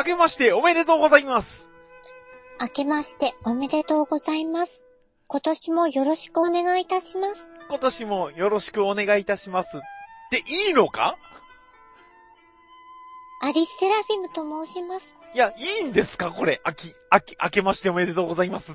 明けましておめでとうございます。 明けましておめでとうございます。今年もよろしくお願いいたします。 今年もよろしくお願いいたします。でいいのか？ アリスセラフィムと申します。 いや、いいんですかこれ。明けましておめでとうございますって。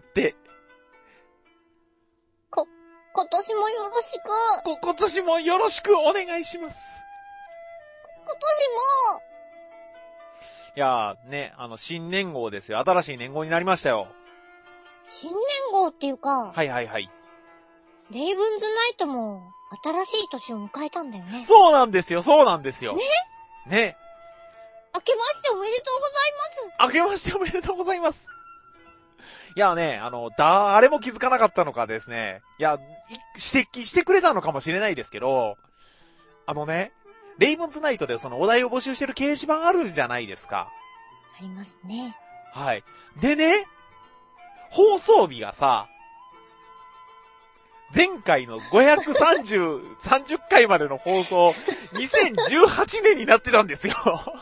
今年もよろしく。 今年もよろしくお願いします。 今年も。 いやー、ね、新年号ですよ。新しい年号になりましたよ。 新年号っていうか。 はいはいはい。 レイブンズナイトも新しい年を迎えたんだよね。 そうなんですよ、そうなんですよ。 ね。 ね。 明けましておめでとうございます。 明けましておめでとうございます。いやね、誰も気づかなかったのかですね。いや、指摘してくれたのかもしれないですけど、レイブンズナイトでそのお題を募集してる掲示板あるじゃないですか。 ありますね。 はい。でね、放送日がさ、前回の30回までの放送、2018年になってたんですよ。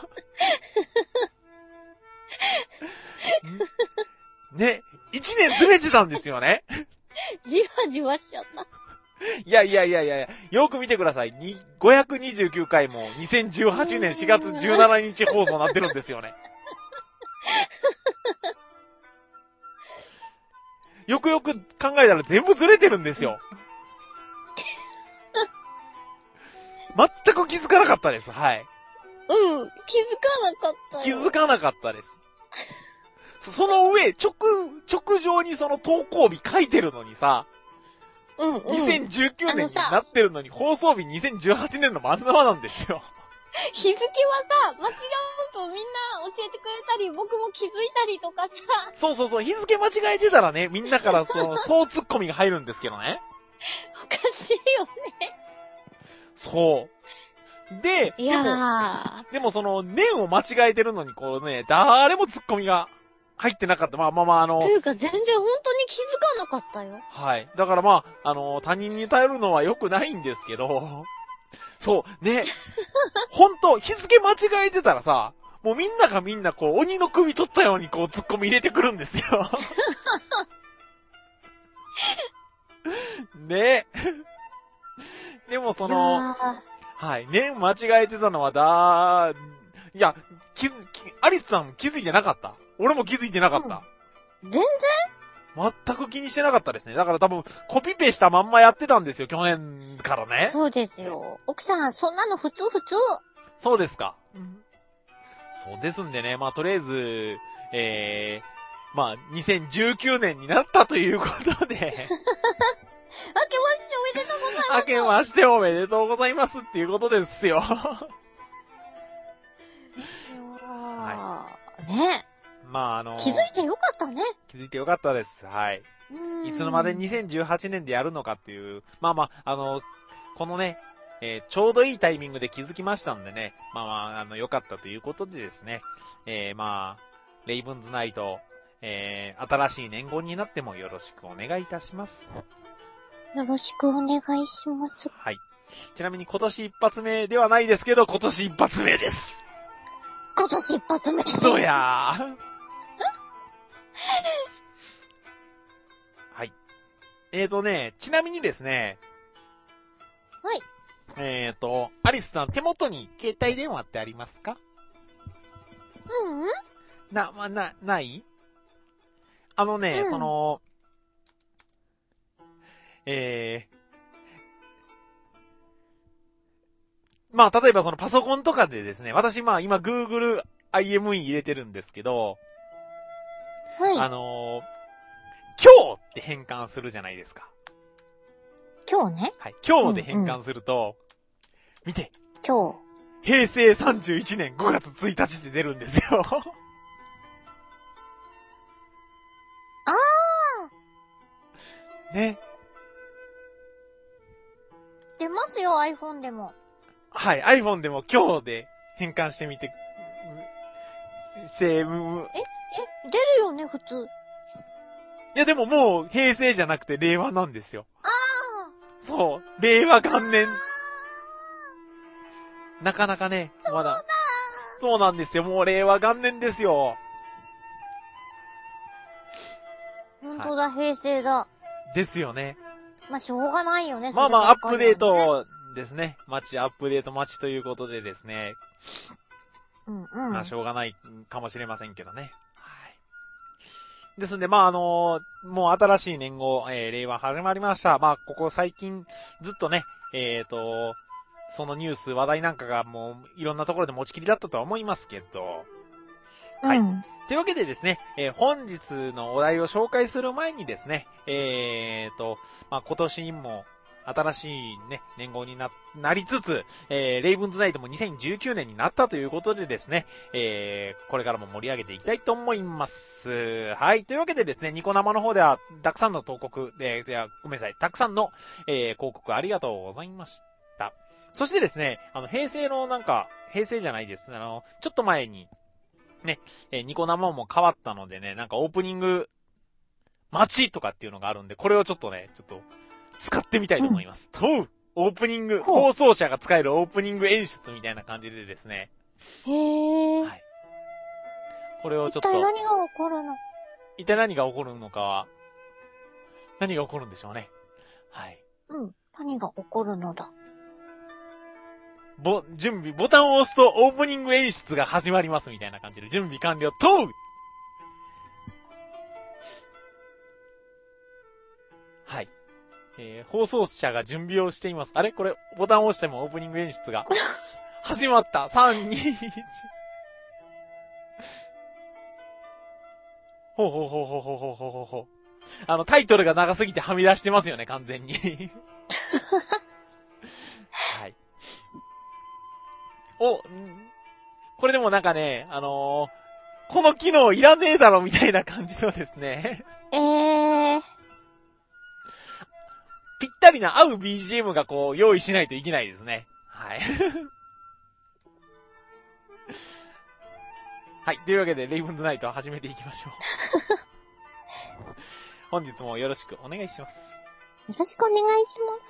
ね、1年ずれてたんですよね。 じわじわしちゃった。 いや、よく見てください。529回も2018年4月17日放送になってるんですよね。よくよく考えたら全部ずれてるんですよ。全く気づかなかったです。はい。 気づかなかったよ。 気づかなかったです。その上、直上にその投稿日書いてるのにさ、2019年になってるのに放送日2018年の真ん中なんですよ。 日付はさ、間違うとみんな教えてくれたり、僕も気づいたりとかさ。 そう、日付間違えてたらね、みんなからそうツッコミが入るんですけどね。 おかしいよね。 そう。で、でもその年を間違えてるのにこうね、誰もツッコミが入ってなかった。というか全然本当に気づかなかったよ。 はい。だから他人に頼るのは良くないんですけど、そう、ね。ほんと、日付間違えてたらさ、もうみんながみんなこう、鬼の首取ったようにこう、ツッコミ入れてくるんですよ。ね。でもはい、年間違えてたのはいや、アリスさん気づいてなかった？俺も気づいてなかった。 全然？ 全く気にしてなかったですね。だから多分、コピペしたまんまやってたんですよ、去年からね。 そうですよ。奥さん、そんなの普通。 そうですか。そうですんでね、とりあえず、2019年になったということで。明けましておめでとうございます。っていうことですよ。 はい。ね。気づいてよかったね。 気づいてよかったです。はい。いつのまで2018年でやるのかっていう、このね、ちょうどいいタイミングで気づきましたんでね、よかったということでですね、レイブンズナイト、新しい年号になってもよろしくお願いいたします。 よろしくお願いします。 はい。ちなみに今年一発目ではないですけど、今年一発目です。 今年一発目です。 どやー。はい。ちなみにですね。 はい。 アリスさん、手元に携帯電話ってありますか？ない？例えばそのパソコンとかでですね、私今 Google IME 入れてるんですけど、 はい。 今日って変換するじゃないですか。 今日ね。 はい。今日で変換すると、見て。 今日。 平成31年5月1日って出るんですよ。ね。 出ますよ、iPhone でも。 はい、iPhone でも今日で変換してみて、出るよね、普通。 いやでももう平成じゃなくて令和なんですよ。そう、令和元年。なかなかね、まだ。 そうなんですよ。もう令和元年ですよ。 本当だ、平成だ。 ですよね。 まあ、しょうがないよね、 まあまあ、アップデーそればっかりはね。 トですね。アップデート待ちということでですね。 うんうん。 まあ、しょうがないかもしれませんけどね。はい。ですんで、まあもう新しい年号、令和始まりました。まあ、ここ最近、ずっとね、そのニュース、話題なんかがもう、いろんなところで持ちきりだったとは思いますけど。はい。というわけでですね、本日のお題を紹介する前にですね、まあ今年も、新しいね、年号になりつつ、レイブンズナイトも2019年になったということでですね、これからも盛り上げていきたいと思います。はい。というわけでですね、ニコ生の方では、たくさんの投稿、ごめんなさい、たくさんの、広告ありがとうございました。そしてですね、平成じゃないです。ちょっと前に、ね、ニコ生も変わったのでね、なんかオープニング、待ちとかっていうのがあるんで、これをちょっと使ってみたいと思います。オープニング、放送者が使えるオープニング演出みたいな感じでですね。 へー。 はい。これをちょっと。 一体何が起こるの？ 一体何が起こるのかは、何が起こるんでしょうね。はい。 何が起こるのだ。 準備、ボタンを押すとオープニング演出が始まりますみたいな感じで、準備完了、はい。放送者が準備をしています。あれこれ、ボタンを押してもオープニング演出が始まった。3、2、1。ほう。タイトルが長すぎてはみ出してますよね、完全に。はい。これでもなんかね、この機能いらねえだろみたいな感じのですね。ぴったりな合う BGM が用意しないといけないですね。はい。はい。というわけで、レイブンズナイトを始めていきましょう。本日もよろしくお願いします。 よろしくお願いします。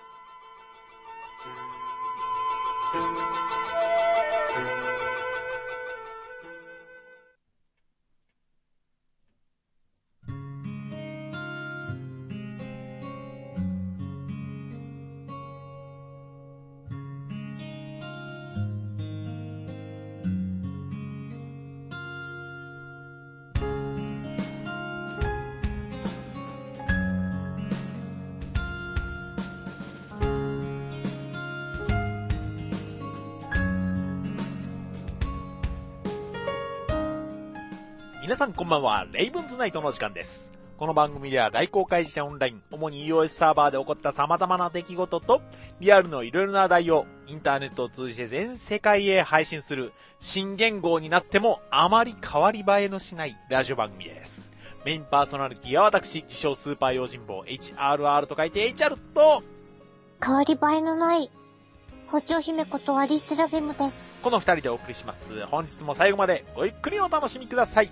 皆さんこんばんは、レイブンズナイトの時間です。この番組では大公開時オンライン、主に iOS サーバーで起こった様々な出来事と、リアルのいろいろな話題をインターネットを通じて全世界へ配信する新元号になってもあまり変わり映えのしないラジオ番組です。メインパーソナリティは私、自称スーパー用心棒 HRR と書いて HR と、 変わり映えのない包丁姫ことアリスラフェムです。 この二人でお送りします。本日も最後までごゆっくりお楽しみください。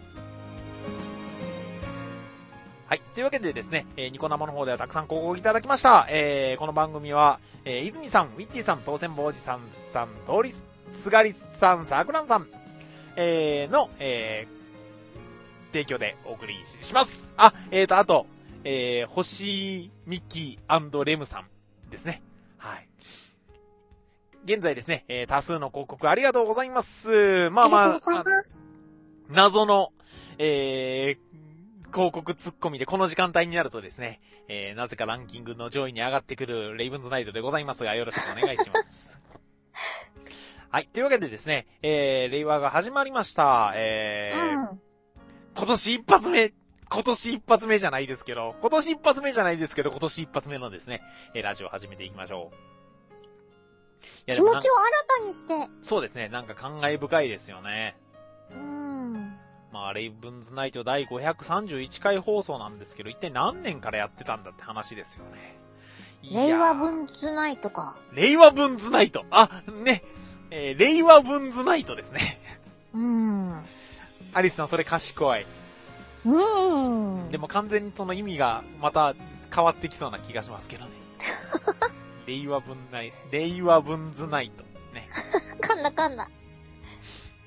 はい。というわけでですね、ニコ生の方ではたくさん広告いただきました。この番組は、泉さん、ウィッティさん、当選坊主さん、通りすがりさん、さくらんさん、の、提供でお送りします。あと、星ミッキー&レムさんですね。はい。現在ですね、多数の広告ありがとうございます。まあまあ、 ありがとうございます。 謎の、広告ツッコミでこの時間帯になるとですね、なぜかランキングの上位に上がってくるレイブンズナイトでございますが、よろしくお願いします。はい。というわけでですね、令和が始まりました。今年一発目じゃないですけど、今年一発目のですね、ラジオを始めていきましょう。気持ちを新たにして。 そうですね、なんか感慨深いですよね。まあ、レイブンズナイト第531回放送なんですけど、一体何年からやってたんだって話ですよね。 令和ブンズナイトか。 令和ブンズナイト。あ、ね。令和ブンズナイトですね。アリスさん、それ賢い。でも完全にその意味がまた変わってきそうな気がしますけどね。令和ブンズナイト。ね。 かんだ。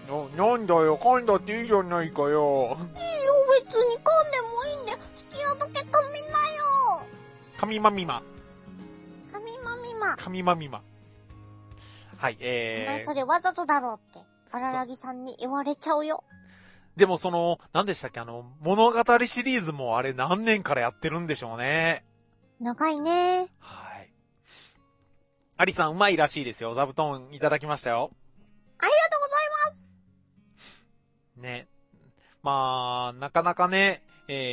なんだよ、噛んだっていいじゃないかよ。 いいよ、別に噛んでもいいんだよ。好きなだけ噛みなよ。 噛みまみま。 噛みまみま。 噛みまみま。はい、 お前それわざとだろって、荒らぎさんに言われちゃうよ。 でも何でしたっけ、物語シリーズもあれ何年からやってるんでしょうね。 長いね。 はい。アリさんうまいらしいですよ。座布団いただきましたよ。 ありがとうございます。 ね。まあ、なかなかね、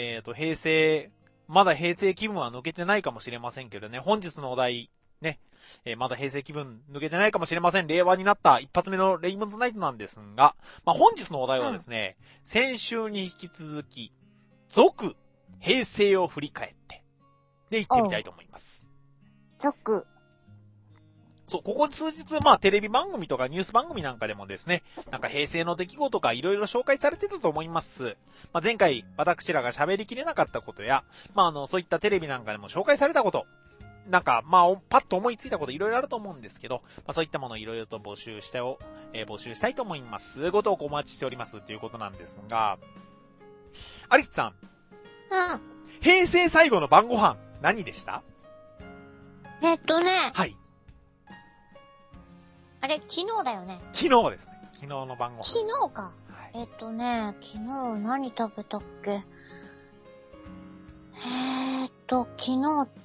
まだ平成気分は抜けてないかもしれませんけどね、本日のお題、ね、まだ平成気分抜けてないかもしれません。令和になった一発目のレイモンズナイトなんですが、まあ本日のお題はですね、先週に引き続き、続、平成を振り返って、で、行ってみたいと思います。 続。 そう、ここ数日、まあテレビ番組とかニュース番組なんかでもですね、なんか平成の出来事がいろいろ紹介されてたと思います。まあ前回、私らが喋りきれなかったことや、まあそういったテレビなんかでも紹介されたこと、なんか、まあ、パッと思いついたこといろいろあると思うんですけど、まあそういったものをいろいろと募集したいと思います。ご投稿お待ちしておりますということなんですが、アリスさん。 うん。 平成最後の晩ご飯、何でした？ はい。あれ、昨日だよね。 昨日ですね。昨日の晩ご飯。 昨日か。はい、昨日何食べたっけ？昨日って、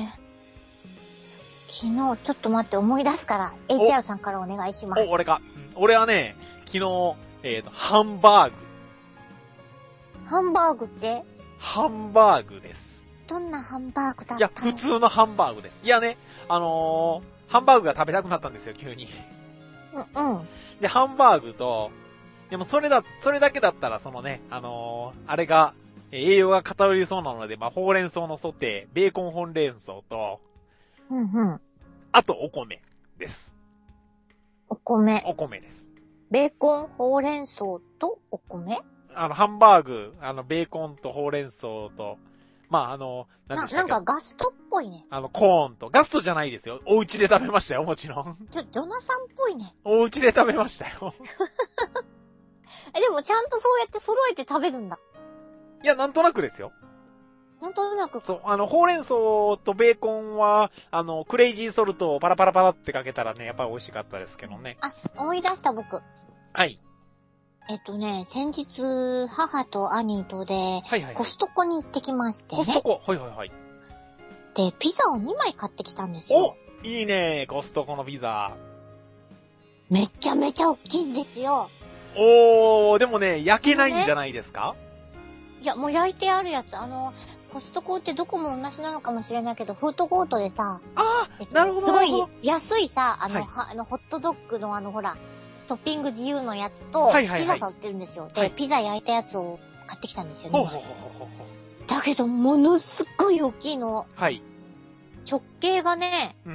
ちょっと待って思い出すから、HR さんからお願いします。 俺はね、昨日、ハンバーグ。 ハンバーグって？ ハンバーグです。 どんなハンバーグだったの？ いや、普通のハンバーグです。いやね、ハンバーグが食べたくなったんですよ、急に。 うん。 で、ハンバーグと、でもそれだけだったら、あれが、栄養が偏りそうなので、まあ、ほうれん草のソテー、ベーコンほうれん草と、あとお米です。お米です。 ベーコン、ほうれん草とお米？ ハンバーグ、ベーコンとほうれん草と、まあ、 なんかガストっぽいね。 コーンと、ガストじゃないですよ。お家で食べましたよ、もちろん。 ジョナサンっぽいね。 お家で食べましたよ。 でもちゃんとそうやって揃えて食べるんだ。 いや、なんとなくですよ。 なんとなく。 そう、ほうれん草とベーコンは、クレイジーソルトをパラパラパラってかけたらね、やっぱり美味しかったですけどね。 あ、思い出した僕。 はい。 先日、母と兄とで、コストコに行ってきましてね。 コストコ、はい。 で、ピザを2枚買ってきたんですよ。 お、いいね、コストコのピザ。 めちゃめちゃ大きいんですよ。 でもね、焼けないんじゃないですか？ いや、もう焼いてあるやつ。コストコってどこも同じなのかもしれないけど、フードコートでさ、 なるほど。 すごい安いさ、ホットドッグのほら、トッピング自由のやつと、ピザが売ってるんですよ。で、ピザ焼いたやつを買ってきたんですよね。だけど、ものすっごい大きいの。 はい。 直径がね、 うん。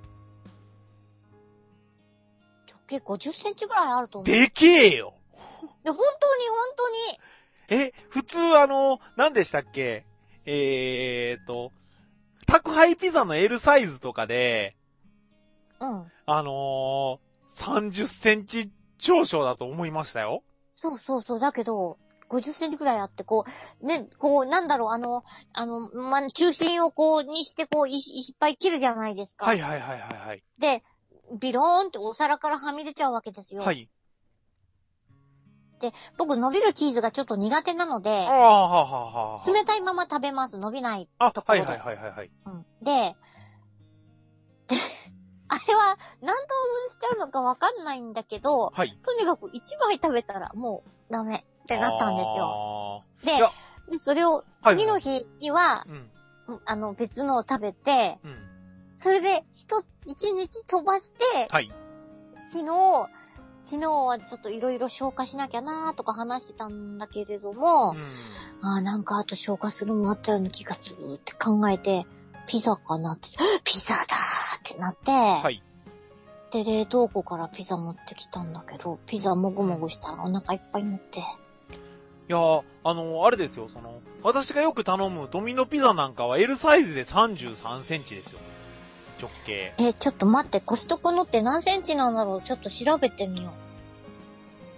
直径50センチぐらいあると思う。 でけえよ。 で、本当に。 普通何でしたっけ？宅配ピザの L サイズとかで、30センチ少々だと思いましたよ。 そう。だけど、50センチくらいあって、なんだろう、中心をにして、いっぱい切るじゃないですか。 はい。 で、ビローンってお皿からはみ出ちゃうわけですよ。 はい。 で、僕伸びるチーズがちょっと苦手なので、冷たいまま食べます。伸びないところで。 はい。 で、あれは何等分しちゃうのかわかんないんだけど、とにかく1枚食べたらもうダメってなったんですよ。で、それを次の日には、別のを食べて、それで1日飛ばして、昨日はちょっといろいろ消化しなきゃなーとか話してたんだけれども、なんかあと消化するもあったような気がするって考えて、ピザかなって、ピザだーってなって、で、冷凍庫からピザ持ってきたんだけど、ピザもぐもぐしたらお腹いっぱいになって。いやー、あれですよ、私がよく頼むドミノピザなんかは L サイズで33センチですよ。直径。 ちょっと待って、コストコのって何センチなんだろう？ちょっと調べてみよ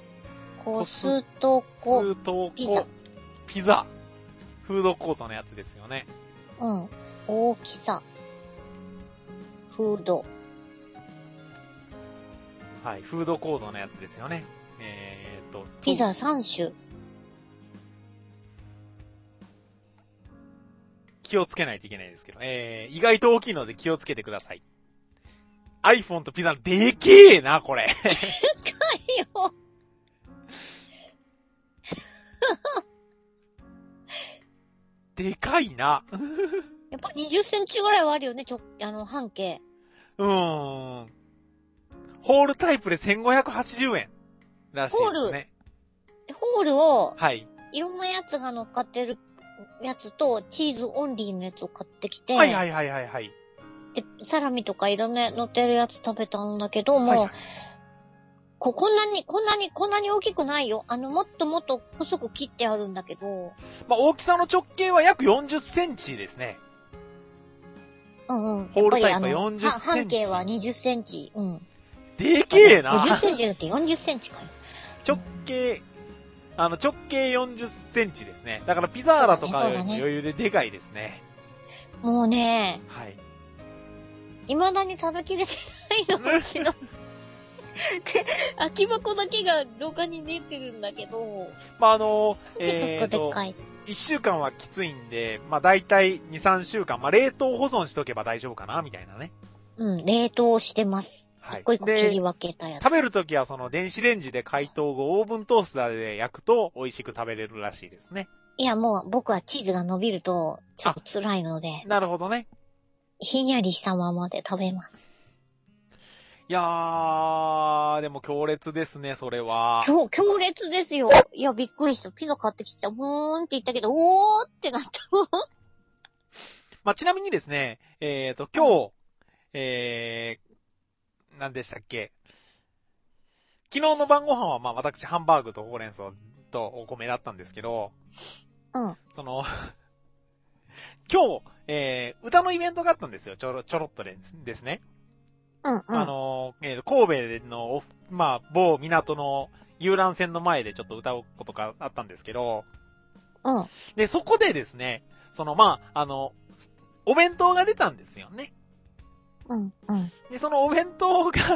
コストコピザ。 ピザ。フードコートのやつですよね。 うん。大きさ。フード。 はい。フードコートのやつですよね。 ピザ3種。 気をつけないといけないですけど、意外と大きいので気をつけてください。iPhone とピザのでけえな、これ。 でかいよ。 でかいな。 やっぱ20センチぐらいはあるよね、半径。 ホールタイプで1580円らしいですね。 ホールを、 はい。 いろんなやつが乗っかってるやつと、チーズオンリーのやつを買ってきて、 はいはいはいはいはい。 で、サラミとかいろんな乗ってるやつ食べたんだけども、 はいはい、 こんなに大きくないよ。もっともっと細く切ってあるんだけど。 まあ、大きさの直径は約40センチですね。 うんうん。 ホールタイプは40センチ。 半径は20センチ。うん。 でけえな。 50センチじゃなくて40センチかよ。 直径40センチですね。だからピザーラとかよりも余裕ででかいですね。 もうね、 はい。 未だに食べきれてないの、うちの。で、空き箱だけが廊下に出てるんだけど。 まあ、 でかい。 1週間はきついんで、まあ大体2、3週間、まあ冷凍保存しとけば大丈夫かな、みたいなね。 うん、冷凍してます。 はい。 一個一個切り分けたやつ。 食べるときはその電子レンジで解凍後、オーブントースターで焼くと美味しく食べれるらしいですね。 いや、もう僕はチーズが伸びると、ちょっと辛いので。 なるほどね。 ひんやりしたままで食べます。 いやー、でも強烈ですね、それは。 強烈ですよ。いや、びっくりした。ピザ買ってきちゃう。ーんって言ったけど、おーってなった。 まあ、ちなみにですね、今日、何でしたっけ。昨日の晩ご飯は、まあ、私、ハンバーグとほうれん草とお米だったんですけど、 うん。 今日、歌のイベントがあったんですよ。ちょろっとですね。 うんうん。 神戸の、まあ、某港の遊覧船の前でちょっと歌うことがあったんですけど、 うん。 で、そこでですね、まあ、お弁当が出たんですよね。 うんうん。 で、そのお弁当が、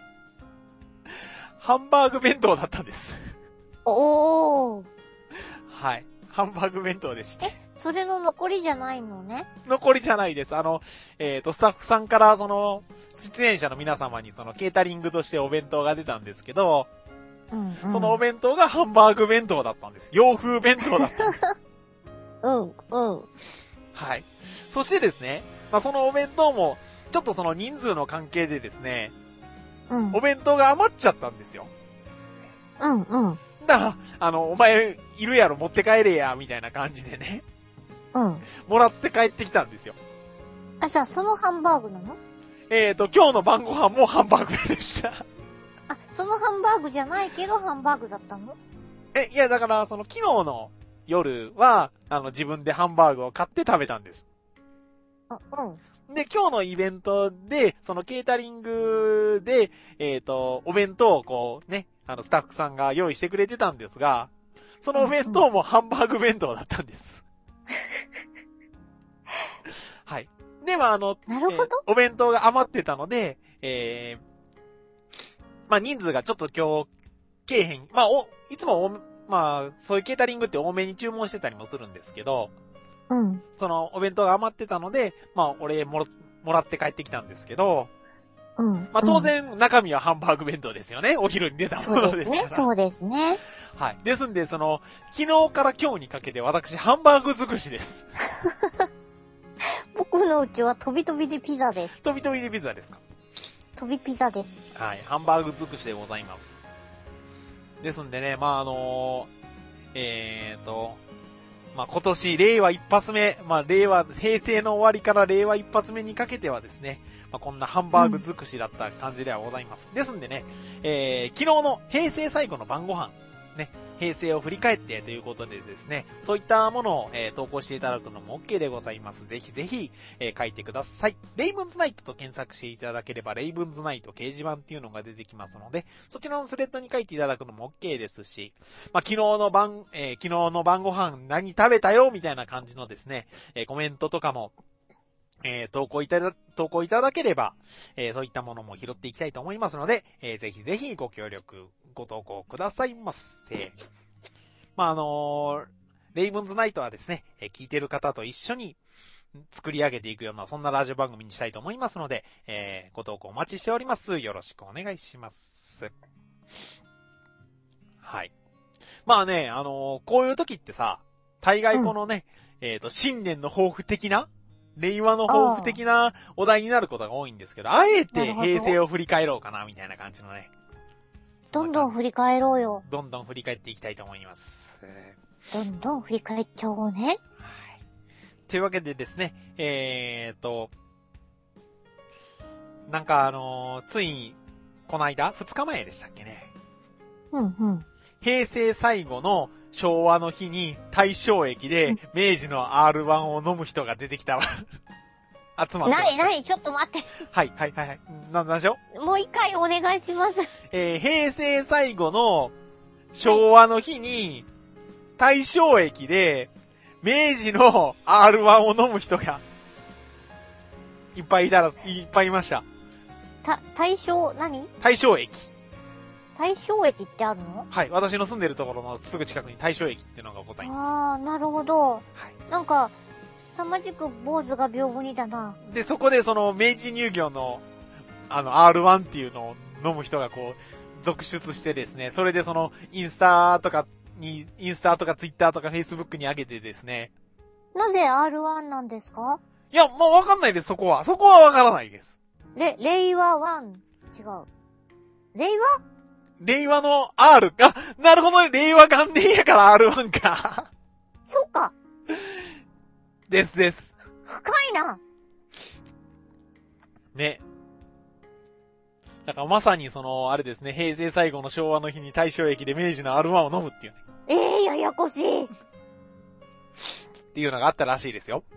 ハンバーグ弁当だったんです。 おー。 はい。ハンバーグ弁当でした。 それの残りじゃないのね。 残りじゃないです。スタッフさんから出演者の皆様にケータリングとしてお弁当が出たんですけど、 うんうん、 そのお弁当がハンバーグ弁当だったんです。洋風弁当だったんです。 うんうん。 はい。そしてですね、まあ、そのお弁当も、ちょっと人数の関係でですね、 うん。 お弁当が余っちゃったんですよ。 うんうん。 だから、お前いるやろ持って帰れや、みたいな感じでね。 うん。 もらって帰ってきたんですよ。 あ、じゃあそのハンバーグなの？ 今日の晩ご飯もハンバーグでした。 あ、そのハンバーグじゃないけどハンバーグだったの？ いや、だから、昨日の夜は、自分でハンバーグを買って食べたんです。 あ、うん。 で、今日のイベントで、ケータリングで、お弁当をこうね、スタッフさんが用意してくれてたんですが、そのお弁当もハンバーグ弁当だったんです。はい。で、まあ、 なるほど。 お弁当が余ってたので、まあ、人数がちょっと今日、けえへん。まあ、いつもまあ、そういうケータリングって多めに注文してたりもするんですけど、 うん。 お弁当が余ってたので、まあ、俺もらって帰ってきたんですけど、 うん。 まあ、当然、中身はハンバーグ弁当ですよね。お昼に出たものですから。 そうですね。 はい。ですんで、昨日から今日にかけて私、ハンバーグ尽くしです。 僕のうちは飛び飛びでピザです。 飛び飛びでピザですか？ 飛びピザです。 はい。ハンバーグ尽くしでございます。ですんでね、まあ、まあ、今年、令和一発目、まあ、平成の終わりから令和一発目にかけてはですね、まあ、こんなハンバーグ尽くしだった感じではございます。ですんでね、昨日の平成最後の晩ご飯、ね、 平成を振り返ってということでですね、そういったものを、投稿していただくのも OK でございます。ぜひぜひ、書いてください。レイブンズナイトと検索していただければ、レイブンズナイト掲示板っていうのが出てきますので、そちらのスレッドに書いていただくのも OK ですし、昨日の晩ご飯何食べたよみたいな感じのですね、コメントとかも、投稿いただければ、そういったものも拾っていきたいと思いますので、ぜひぜひご協力、ご投稿くださいませ。レイブンズナイトはですね、聞いてる方と一緒に作り上げていくような、そんなラジオ番組にしたいと思いますので、ご投稿お待ちしております。よろしくお願いします。はい。こういう時ってさ、大概このね、新年の抱負的な令和の抱負的なお題になることが多いんですけど、あえて平成を振り返ろうかな、みたいな感じのね。 どんどん振り返ろうよ。 どんどん振り返っていきたいと思います。 どんどん振り返っちゃおうね。はい。 というわけでですね、ついに、この間、2日前でしたっけね。 うんうん。 平成最後の昭和の日に大正駅で明治の R1 を飲む人が出てきたわ。集まってました。 なにちょっと待って。 はい。なんでしょうもう一回お願いします。 平成最後の昭和の日に大正駅で明治の R1 を飲む人がいっぱいいました。 大正駅。大正駅ってあるの？ はい。私の住んでるところのすぐ近くに大正駅っていうのがございます。なるほど。はい。なんか、凄まじく坊主が屏風にだな。 で、そこでその明治乳業のR1 っていうのを飲む人がこう、続出してですね、それでそのインスタとかツイッターとかフェイスブックに上げてですね。 なぜ R1 なんですか？ いや、もうわかんないです、そこはわからないです。 令和1。違う。 令和の R か。なるほどね。令和元年やから R1 か。 そっか。 です。 深いな。 ね。だからまさにあれですね、平成最後の昭和の日に大正駅で明治の R1 を飲むっていうね。ややこしい。 っていうのがあったらしいですよ。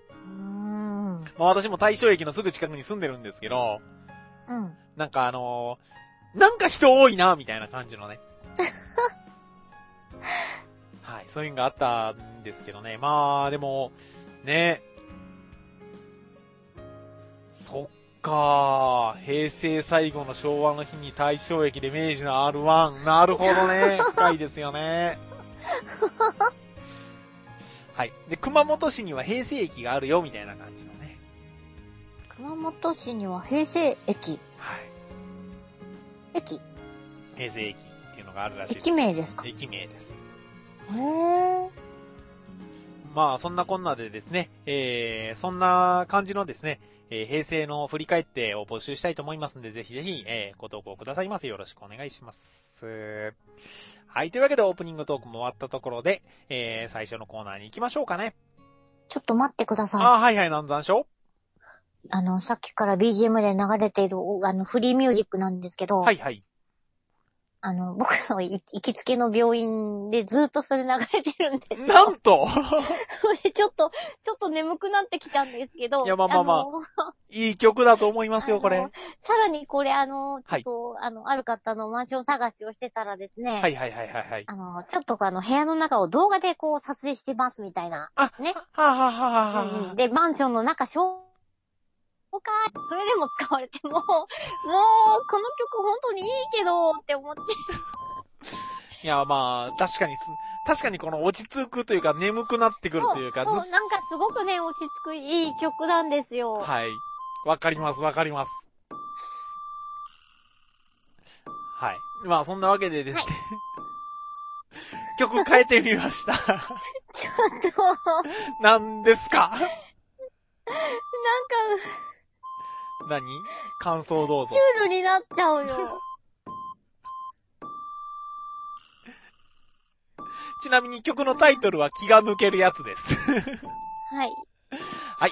私も大正駅のすぐ近くに住んでるんですけど、 うん。 なんか人多いな、みたいな感じのね。はい、そういうのがあったんですけどね。でも、ね。そっか、平成最後の昭和の日に大正駅で明治の R1。なるほどね。深いですよね。はい。で、熊本市には平成駅があるよ、みたいな感じのね。 熊本市には平成駅。 はい。平成駅っていうのがあるらしいです。 駅名ですか？ 駅名です。 へー。 そんなこんなでですね、そんな感じのですね、平成の振り返ってを募集したいと思いますので、ぜひぜひ、ご投稿くださいませ。よろしくお願いします。はい、というわけでオープニングトークも終わったところで、最初のコーナーに行きましょうかね。 ちょっと待ってください。 はい、なんざんしょう？ さっきから BGM で流れている、フリーミュージックなんですけど。 はい。 僕の行きつけの病院でずっとそれ流れてるんですよ。 なんとちょっと眠くなってきたんですけど。 いや、いい曲だと思いますよ、これ。 さらにこれ、ちょっと、ある方のマンション探しをしてたらですね。 はい。 ちょっと部屋の中を動画でこう撮影してますみたいな。ね。で、マンションの中、それでも使われても、この曲本当にいいけど、って思って。 いや、確かにこの落ち着くというか、眠くなってくるというか、 なんかすごくね、落ち着くいい曲なんですよ。 はい。わかります。はい。そんなわけでですね。曲変えてみました。ちょっと。 何ですか？ 何感想どうぞ。 シュールになっちゃうよ。 ちなみに曲のタイトルは気が抜けるやつです。 はい。 はい、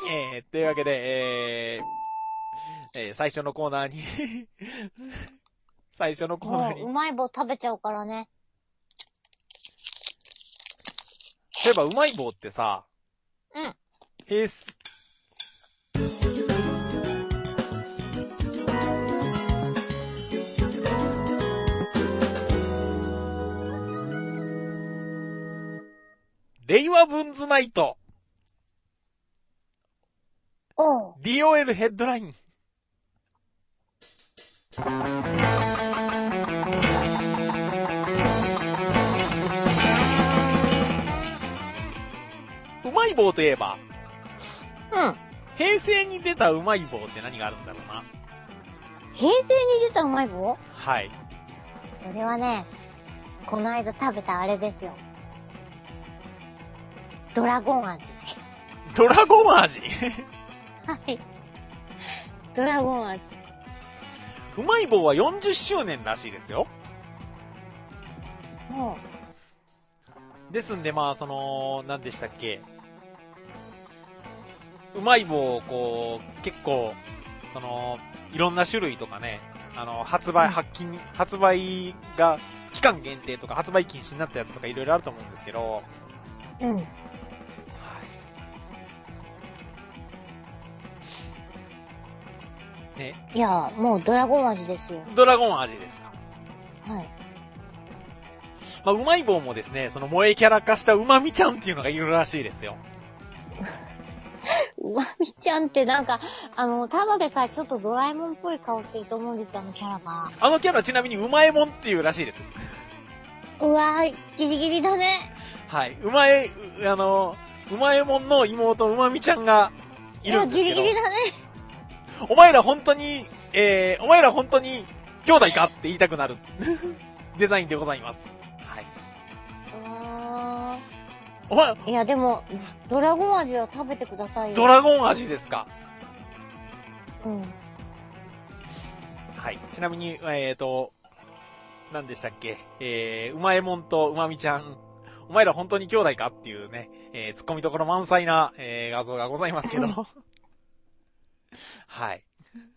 というわけで、最初のコーナーにうまい棒食べちゃうからね。 例えば、うまい棒ってさ、 うん。 令和ブンズナイト。 おう。 DOL ヘッドライン。うまい棒といえば、 うん。 平成に出たうまい棒って何があるんだろうな。 平成に出たうまい棒？ はい。 それはね、この間食べたあれですよ。ドラゴン味。 ドラゴン味はい。ドラゴン味。 うまい棒は40周年らしいですよ。 もですんで、まあ、何でしたっけ。うまい棒をこう、結構、いろんな種類とかね、発売が期間限定とか発売禁止になったやつとかいろいろあると思うんですけど、 う。うん。 ね。 いや、もうドラゴン味ですよ。 ドラゴン味ですか。 はい。 まあ、うまい棒もですね、その萌えキャラ化したうまみちゃんっていうのがいるらしいですよ。 うまみちゃんってなんか、ただでさえちょっとドラえもんっぽい顔してると思うんですよ、キャラが。 あのキャラちなみにうまえもんっていうらしいです。 うわぁ、ギリギリだね。 はい。うまえもんの妹うまみちゃんがいるんですけど。 いや、ギリギリだね。 お前ら本当に兄弟かって言いたくなるデザインでございます。はい。 いや、でも、ドラゴン味は食べてくださいよ。 ドラゴン味ですか。 うん。 はい。ちなみに、何でしたっけ、うまえもんとうまみちゃん、お前ら本当に兄弟かっていうね、突っ込みどころ満載な、画像がございますけど。はい。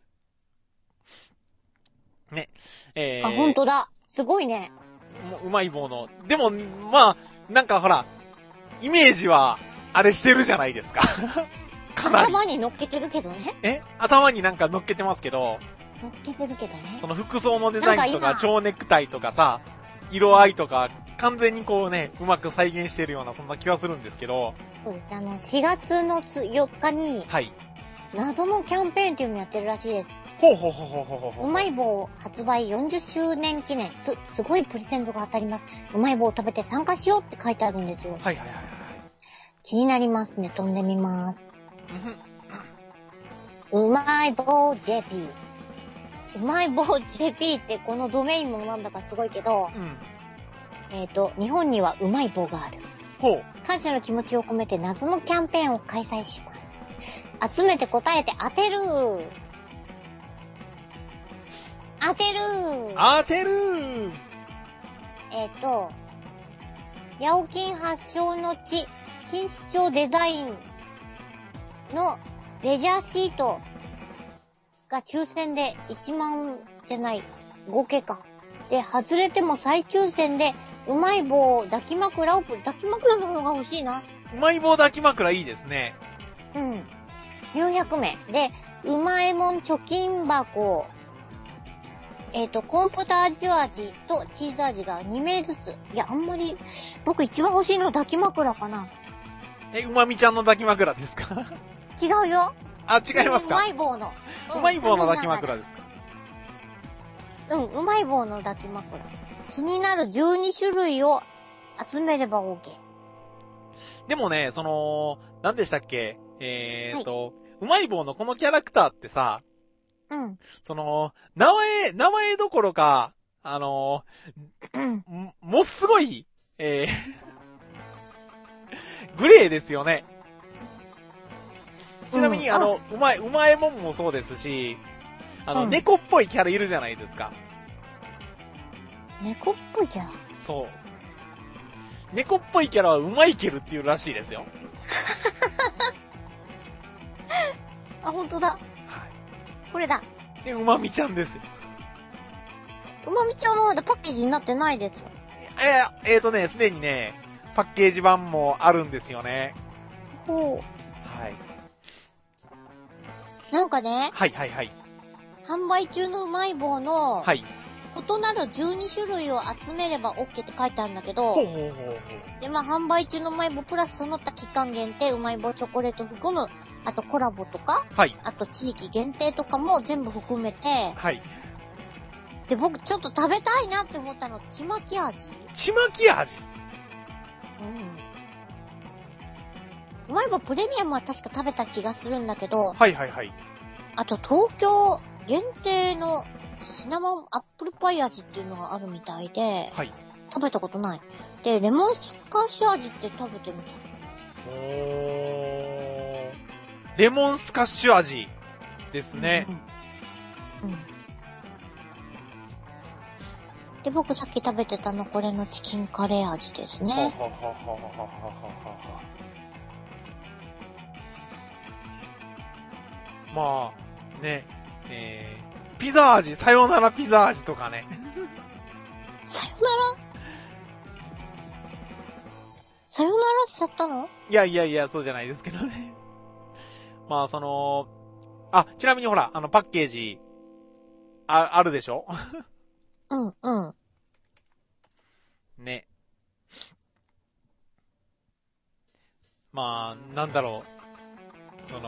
ね。 あ、本当だ。すごいね。 うまい棒の。でも、まあ、なんかほら、イメージは、あれしてるじゃないですか。かなり。 頭に乗っけてるけどね。 頭になんか乗っけてますけど。 乗っけてるけどね。 その服装のデザインとか、蝶ネクタイとかさ、色合いとか、完全にこうね、うまく再現してるような、そんな気はするんですけど。 そうです。4月の4日に、 はい。 謎のキャンペーンっていうのやってるらしいです。 ほうほうほうほうほうほう。 うまい棒発売40周年記念。すごいプレゼントが当たります。うまい棒を食べて参加しようって書いてあるんですよ。 はいはいはいはい。 気になりますね。飛んでみます。うまい棒 JP。うまい棒 JP ってこのドメインもなんだかすごいけど、日本にはうまい棒がある。 ほう。 感謝の気持ちを込めて謎のキャンペーンを開催します。集めて答えて当てる。当てる。ヤオキン発祥の地、錦糸町デザインのレジャーシートが抽選で1万じゃない、合計か。で、外れても再抽選で、うまい棒抱き枕抱き枕の方が欲しいな。 うまい棒抱き枕いいですね。 うん。400名。で、うまいもん貯金箱、コーンポタージュ味とチーズ味が2名ずつ。いや、あんまり、僕一番欲しいの抱き枕かな。 うまみちゃんの抱き枕ですか？ 違うよ。 あ、違いますか？ うまい棒の。 うまい棒の抱き枕ですか？ うまい棒の抱き枕。気になる12種類を集めれば OK。 でもね、何でしたっけ？うまい棒のこのキャラクターってさ、 うん。 名前どころか、もうすごい、グレーですよね。ちなみに、うまえもんもそうですし、猫っぽいキャラいるじゃないですか。 猫っぽいキャラ？ そう。猫っぽいキャラはうまいけるっていうらしいですよ。 あ、ほんとだ。はい。これだ。 で、うまみちゃんですよ。 うまみちゃんのまだパッケージになってないですよ。 すでにね、 パッケージ版もあるんですよね。 ほう。 はい。 なんかね、 はいはいはい。 販売中のうまい棒の、 はい。 異なる12種類を集めれば OK って書いてあるんだけど、 ほうほうほうほう。 で、まあ、販売中のうまい棒プラスその他期間限定うまい棒チョコレート含む、あとコラボとか、 はい。 あと地域限定とかも全部含めて、 はい。 で、僕ちょっと食べたいなって思ったの、ちまき味。 ちまき味。 うん。うまい棒プレミアムは確か食べた気がするんだけど、 はいはいはい。 あと東京限定のシナモンアップルパイ味っていうのがあるみたいで、 はい。 食べたことない。で、レモンスカッシュ味って食べてみた。 レモンスカッシュ味ですね。 うん。で、僕さっき食べてたのこれのチキンカレー味ですね。 ははははははは。まあ、ね、ピザ味、さよならピザ味とかね。 さよならさよならしちゃったの？ いやいやいや、そうじゃないですけどね。まあ、ちなみにほら、パッケージ、あるでしょ？ うん、うん。 ね。まあ、なんだろう。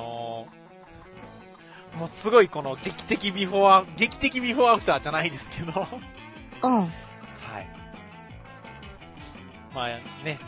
もうすごいこの劇的ビフォーアフターじゃないですけど。 うん。 はい。まあね、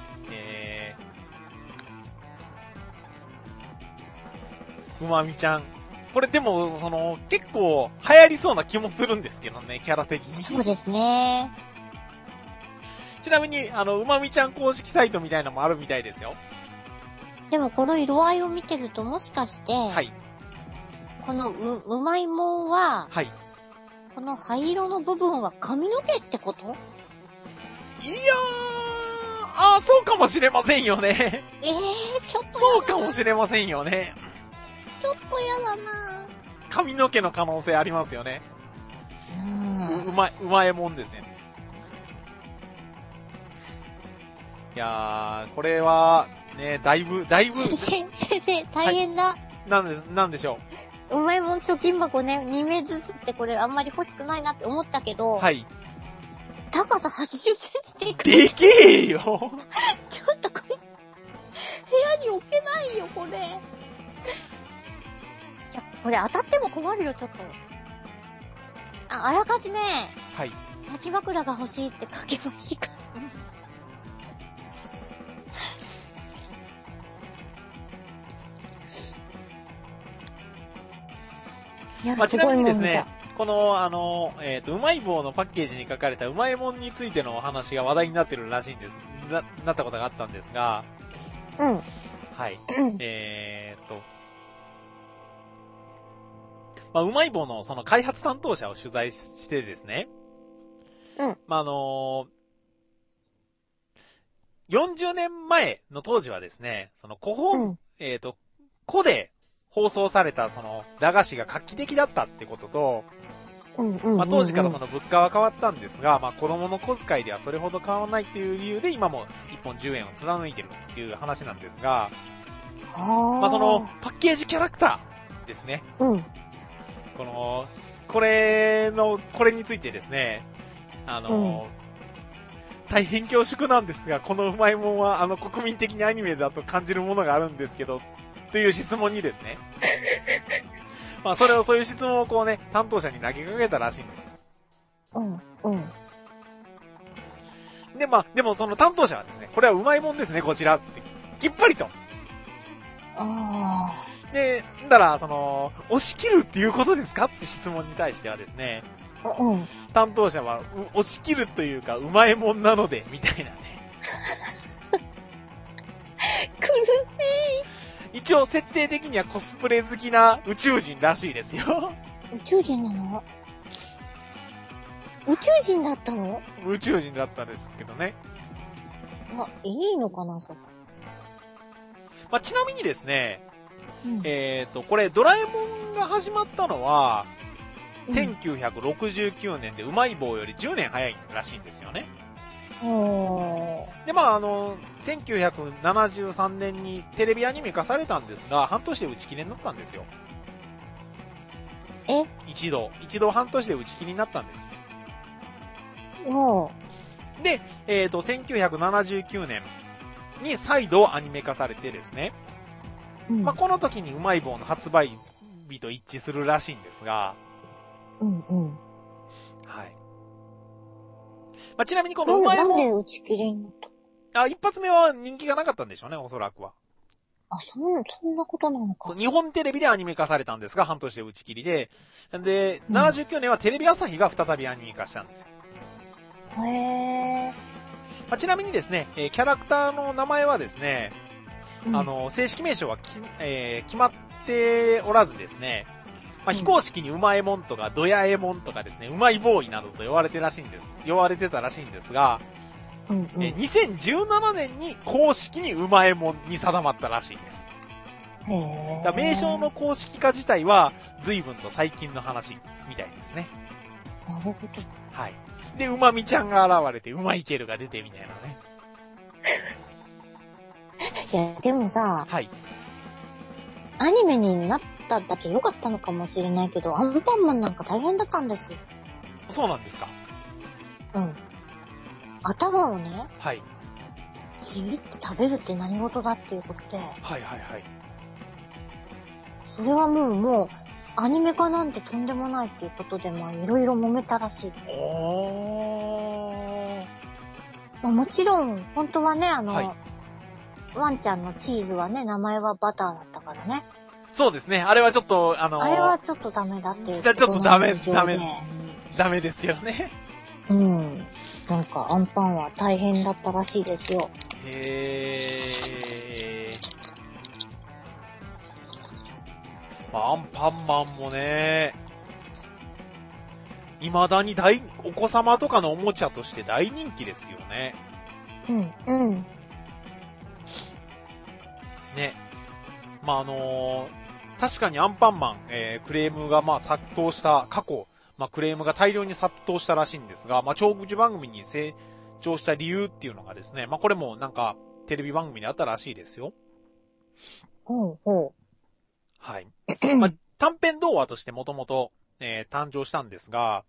うまみちゃん。これでも、結構流行りそうな気もするんですけどね、キャラ的に。 そうですね。 ちなみに、うまみちゃん公式サイトみたいなのもあるみたいですよ。 でもこの色合いを見てるともしかして、 はい。 このうまいもんは、 はい。 この灰色の部分は髪の毛ってこと？ いやー、そうかもしれませんよね。 ちょっとそうかもしれませんよね。 ちょっとやだな。 髪の毛の可能性ありますよね。うまいもんですね。いやー、これは、ね、だいぶ。 先生、大変だ。 なんでしょうまいもん貯金箱ね、2名ずつってこれあんまり欲しくないなって思ったけど、 はい。 高さ80センチでいく。 でけえよ。 ちょっとこれ、部屋に置けないよ、これ。いや、これ当たっても困るよ、ちょっと。あらかじめ、 はい。 泣き枕が欲しいって書けばいいか。 まあ、ちなみにですね、この、うまい棒のパッケージに書かれたうまいもんについてのお話が話題になってるらしいんです。なったことがあったんですが、 うん。 はい。まあ、うまい棒のその開発担当者を取材してですね、 うん。 まあ、40年前の当時はですね、その個で放送されたその駄菓子が画期的だったってことと、まあ、当時からその物価は変わったんですが、まあ、子供の小遣いではそれほど変わらないっていう理由で今も1本10円を貫いてるっていう話なんですが、まあ、そのパッケージキャラクターですね。 うん。 これについてですね、大変恐縮なんですが、このうまいもんは国民的にアニメだと感じるものがあるんですけど、という質問にですね。まあそういう質問をこうね、担当者に投げかけたらしいんですよ。で、まあ、でもその担当者はですね、これはうまいもんですね、こちらって、きっぱりと。で、だから、押し切るっていうことですかって質問に対してはですね、担当者は、押し切るというか、うまいもんなので、みたいなね。 苦しい。 一応、設定的にはコスプレ好きな宇宙人らしいですよ。 宇宙人なの？宇宙人だったの？ 宇宙人だったんですけどね。 いいのかな、そこ。 まあ、ちなみにですね、これ、ドラえもんが始まったのは、1969年でうまい棒より10年早いらしいんですよね。 で、まあ1973年にテレビアニメ化されたんですが、半年で打ち切りになったんですよ。一度半年で打ち切りになったんです。で、1979年に再度アニメ化されてですね。まあ、この時にうまい棒の発売日と一致するらしいんですが。はい。まあ、ちなみにこのうまい棒。 なんで打ち切りになった？ 一発目は人気がなかったんでしょうね、おそらくは。 そんなことなのか。 日本テレビでアニメ化されたんですが、半年で打ち切りで。で、79年はテレビ朝日が再びアニメ化したんですよ。まあ、ちなみにですね、キャラクターの名前はですね、正式名称は決まっておらずですね、まあ、非公式にうまえもんとかドヤえもんとかですね、うまいボーイなどと呼ばれてたらしいんですが、2017年に公式にうまえもんに定まったらしいです。だ名称の公式化自体は随分と最近の話みたいですね。 なるほど。 はい。で、うまみちゃんが現れて、うまいけるが出てみたいなね。 いや、でもさ、 はい。 アニメになっただけ良かったのかもしれないけど、アンパンマンなんか大変だったんですよ。 そうなんですか？ 頭をね、 はい。 ちぎって食べるって何事だっていうことで、それはもう、アニメ化なんてとんでもないっていうことで、まあ、いろいろ揉めたらしいです。まあ、もちろん、本当はね、ワンちゃんのチーズはね、名前はバターだったからね。 そうですね。あれはちょっと、 あれはちょっとダメだっていうことちょっとダメですよね。 なんか、アンパンは大変だったらしいですよ。 まあ、アンパンマンもね、未だにお子様とかのおもちゃとして大人気ですよね。ね。まあ、確かにアンパンマン、クレームがまあ殺到した過去、まあクレームが大量に殺到したらしいんですが、まあ長寿番組に成長した理由っていうのがですね、まあこれもなんかテレビ番組にあったらしいですよ。はい。まあ、短編童話としてもともと誕生したんですが、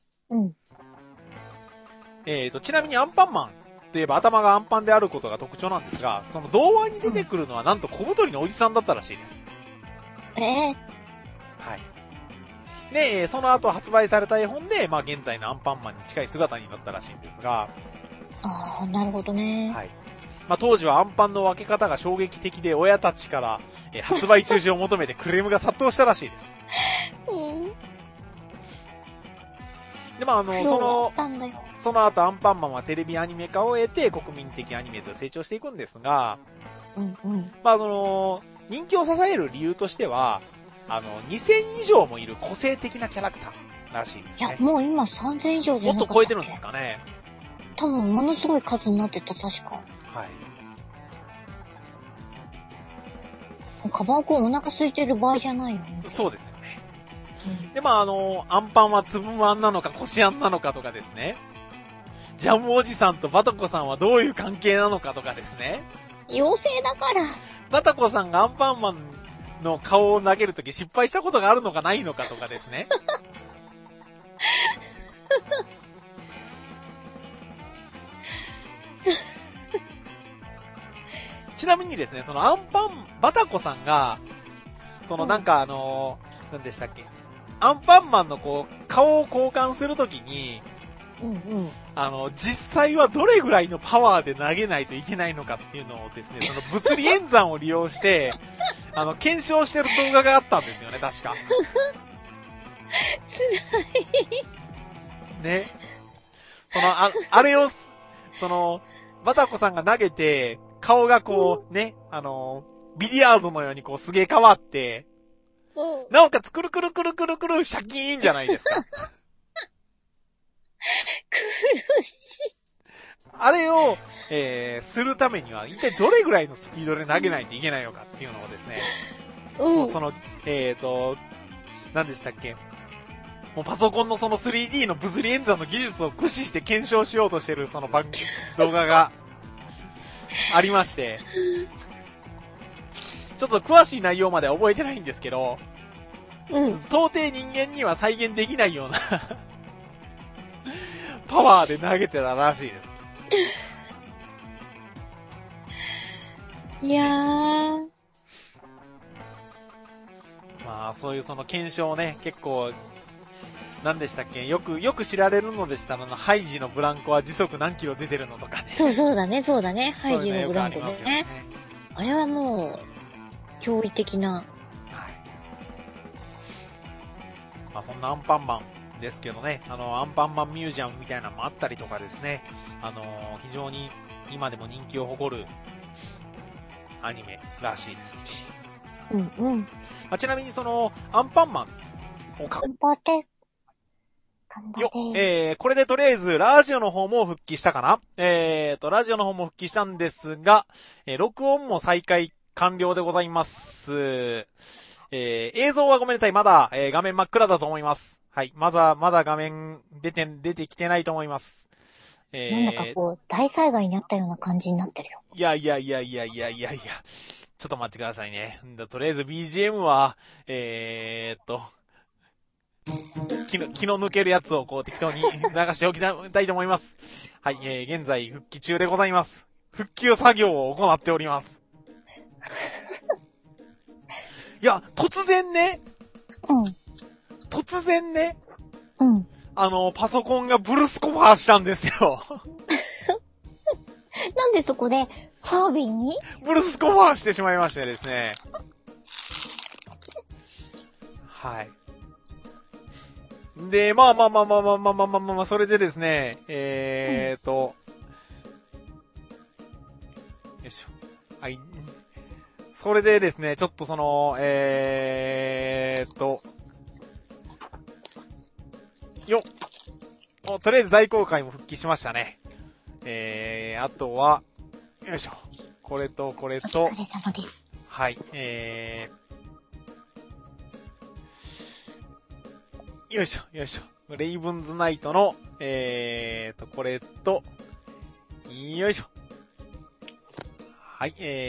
ちなみにアンパンマンといえば頭がアンパンであることが特徴なんですが、その童話に出てくるのはなんと小太りのおじさんだったらしいです。はい。で、その後発売された絵本で、まあ現在のアンパンマンに近い姿になったらしいんですが。 なるほどね。 はい。まあ当時はアンパンの分け方が衝撃的で親たちから、発売中止を求めてクレームが殺到したらしいです。で、まあその後アンパンマンはテレビアニメ化を得て国民的アニメと成長していくんですが、まあ人気を支える理由としては、2000以上もいる個性的なキャラクターらしいですね。 いや、もう今3000以上じゃなかったっけ？ もっと超えてるんですかね。 多分ものすごい数になってた、確か。 はい。 カバオくんお腹空いてる場合じゃないよね。 そうですよね。で、まあアンパンはつぶまんなのかこしあんなのかとかですね。ジャムおじさんとバタコさんはどういう関係なのかとかですね。 妖精だから。 バタコさんがアンパンマンの顔を投げるとき失敗したことがあるのかないのかとかですね。ちなみにですね、そのバタコさんが、なんか何でしたっけ、アンパンマンの顔を交換するときに、実際はどれぐらいのパワーで投げないといけないのかっていうのをですね、その物理演算を利用して、検証してる動画があったんですよね、確か。辛い。ね。あれを、バタコさんが投げて、顔がね、ビリヤードのようにすげえ変わって、なおかつくるくるくるくるくるシャキーンじゃないですか。 苦しい。 あれを、するためには、一体どれぐらいのスピードで投げないといけないのかっていうのをですね、何でしたっけ、 もうパソコンのその 3D の物理演算の技術を駆使して検証しようとしてるその動画がありまして、ちょっと詳しい内容までは覚えてないんですけど、到底人間には再現できないようなパワーで投げてたらしいです。 いやー。 まあ、そういうその検証ね、結構、何でしたっけ、よく知られるのでしたら、ハイジのブランコは時速何キロ出てるのとかね。 そうだね。ハイジのブランコですね。あれはもう、驚異的な。はい。 まあ、そんなアンパンマンですけどね、アンパンマンミュージアムみたいなのもあったりとかですね、非常に今でも人気を誇るアニメらしいです。ちなみにその、アンパンマンをこれでとりあえず、ラジオの方も復帰したかな？ラジオの方も復帰したんですが、録音も再開完了でございます。映像はごめんなさい、まだ、画面真っ暗だと思います。はい。まだ画面出てきてないと思います。 なんだかこう、大災害になったような感じになってるよ。 いや。ちょっと待ってくださいね。とりあえず BGM は、気の抜けるやつをこう適当に流しておきたいと思います。はい、現在復帰中でございます。復旧作業を行っております。いや、突然ね、パソコンがブルスコファーしたんですよ。 なんでそこで、ファービーにブルスコファーしてしまいましてですね。はい。で、まあ、それでですね、よいしょ。はい。それでですね、ちょっとその、とりあえず大公開も復帰しましたね。あとは、よいしょ。これと、これと、 お疲れ様です。 はい、よいしょ。レイブンズナイトの、これと、よいしょ。はい、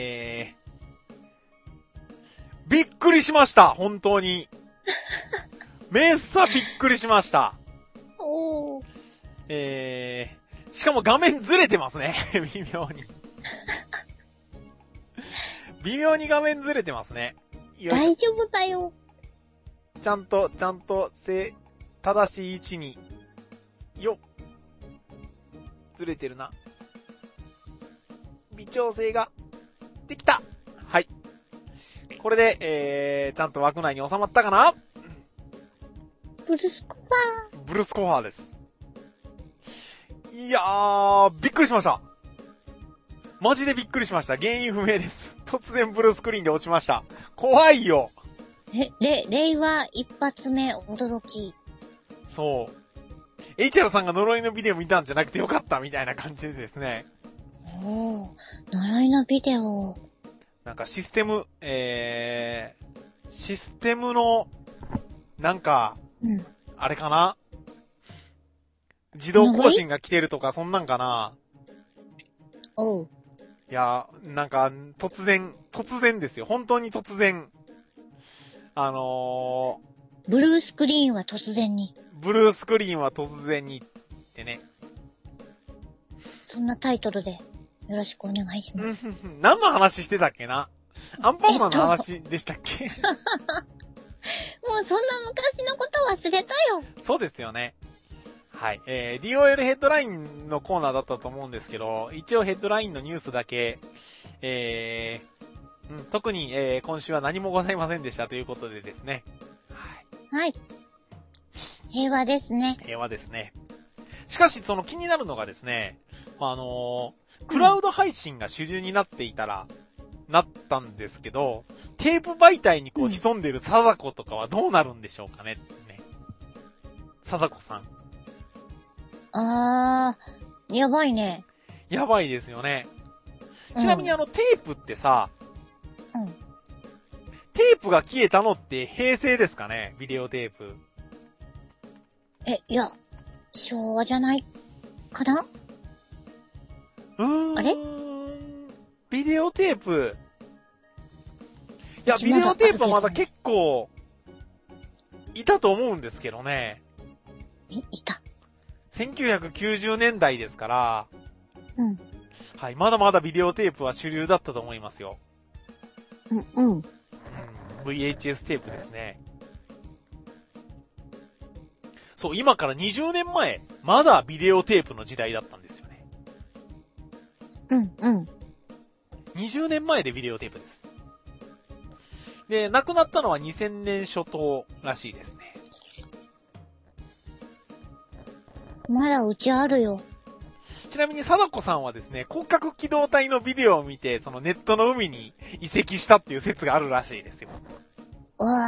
びっくりしました本当に。めっさびっくりしました。 おー。しかも画面ずれてますね。微妙に。微妙に画面ずれてますね。 大丈夫だよ。 ちゃんと、正しい位置に、ずれてるな。微調整が、できた。はい。これで、ちゃんと枠内に収まったかな？ ブルスコファーです。いやー、びっくりしました。マジでびっくりしました。原因不明です。突然ブルースクリーンで落ちました。怖いよ。 令和一発目驚き。 そう。HR さんが呪いのビデオ見たんじゃなくてよかったみたいな感じでですね。 おー、呪いのビデオ。 なんかシステムの、なんか、あれかな？自動更新が来てるとかそんなんかな？ おう。 いや、なんか、突然ですよ。本当に突然。 ブルースクリーンは突然にってね。 そんなタイトルでよろしくお願いします。 何の話してたっけな？アンパンマンの話でしたっけ？ もうそんな昔のこと忘れたよ。 そうですよね。はい。DOL ヘッドラインのコーナーだったと思うんですけど、一応ヘッドラインのニュースだけ、特に、今週は何もございませんでしたということでですね。 はい。平和ですね。 しかし、その気になるのがですね、クラウド配信が主流になっていたら、なったんですけど、テープ媒体にこう潜んでる貞子とかはどうなるんでしょうかね。貞子さん。 やばいね。 やばいですよね。ちなみにテープってさ、テープが消えたのって平成ですかね？ビデオテープ。 いや、昭和じゃないかな？あれ？ ビデオテープ。いや、ビデオテープはまだ結構、いたと思うんですけどね。 いた。 1990年代ですから、 うん。 はい、まだまだビデオテープは主流だったと思いますよ。 うん。 VHS テープですね。そう、今から20年前、まだビデオテープの時代だったんですよね。 うん。 20年前でビデオテープです。で、亡くなったのは2000年初頭らしいですね。 まだうちあるよ。 ちなみに貞子さんはですね、広角機動隊のビデオを見て、そのネットの海に移籍したっていう説があるらしいですよ。 うわぁ。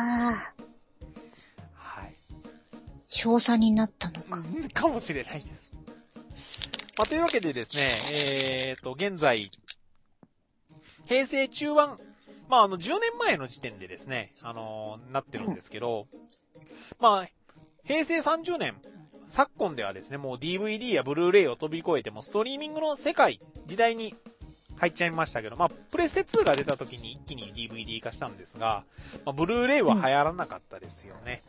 はい。 少佐になったのか。 かもしれないです。まあ、というわけでですね、現在、平成中盤、まあ、10年前の時点でですね、なってるんですけど、まあ、平成30年、昨今ではですね、もう DVD やブルーレイを飛び越えてもストリーミングの世界、時代に入っちゃいましたけど、まあ、プレステ2が出た時に一気に DVD 化したんですが、まあ、ブルーレイは流行らなかったですよね。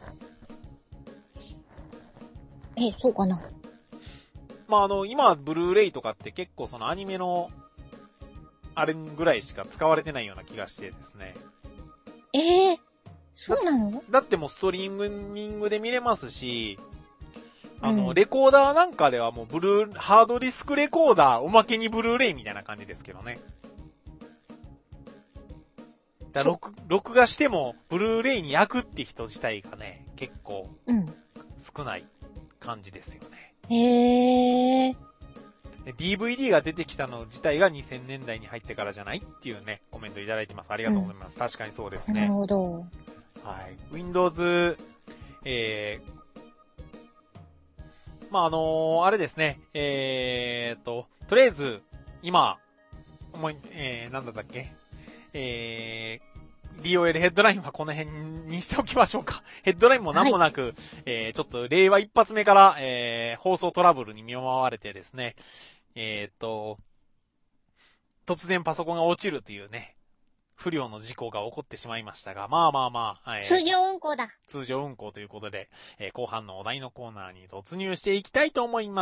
そうかな。 まあ、今、ブルーレイとかって結構そのアニメの、あれぐらいしか使われてないような気がしてですね。 そうなの？ だってもうストリーミングで見れますし、レコーダーなんかではもうハードディスクレコーダー、おまけにブルーレイみたいな感じですけどね。だ録画しても、ブルーレイに焼くって人自体がね、結構、少ない感じですよね。DVD が出てきたの自体が2000年代に入ってからじゃないっていうね、コメントいただいてます。ありがとうございます。確かにそうですね。 なるほど。 はい。Windows、まあ、あれですね。とりあえず、今、なんだったっけDOL ヘッドラインはこの辺にしておきましょうか。ヘッドラインもなんもなく、ちょっと令和一発目から、放送トラブルに見舞われてですね、突然パソコンが落ちるというね、不良の事故が起こってしまいましたが、まあ、 通常運行だ。 通常運行ということで、後半のお題のコーナーに突入していきたいと思います。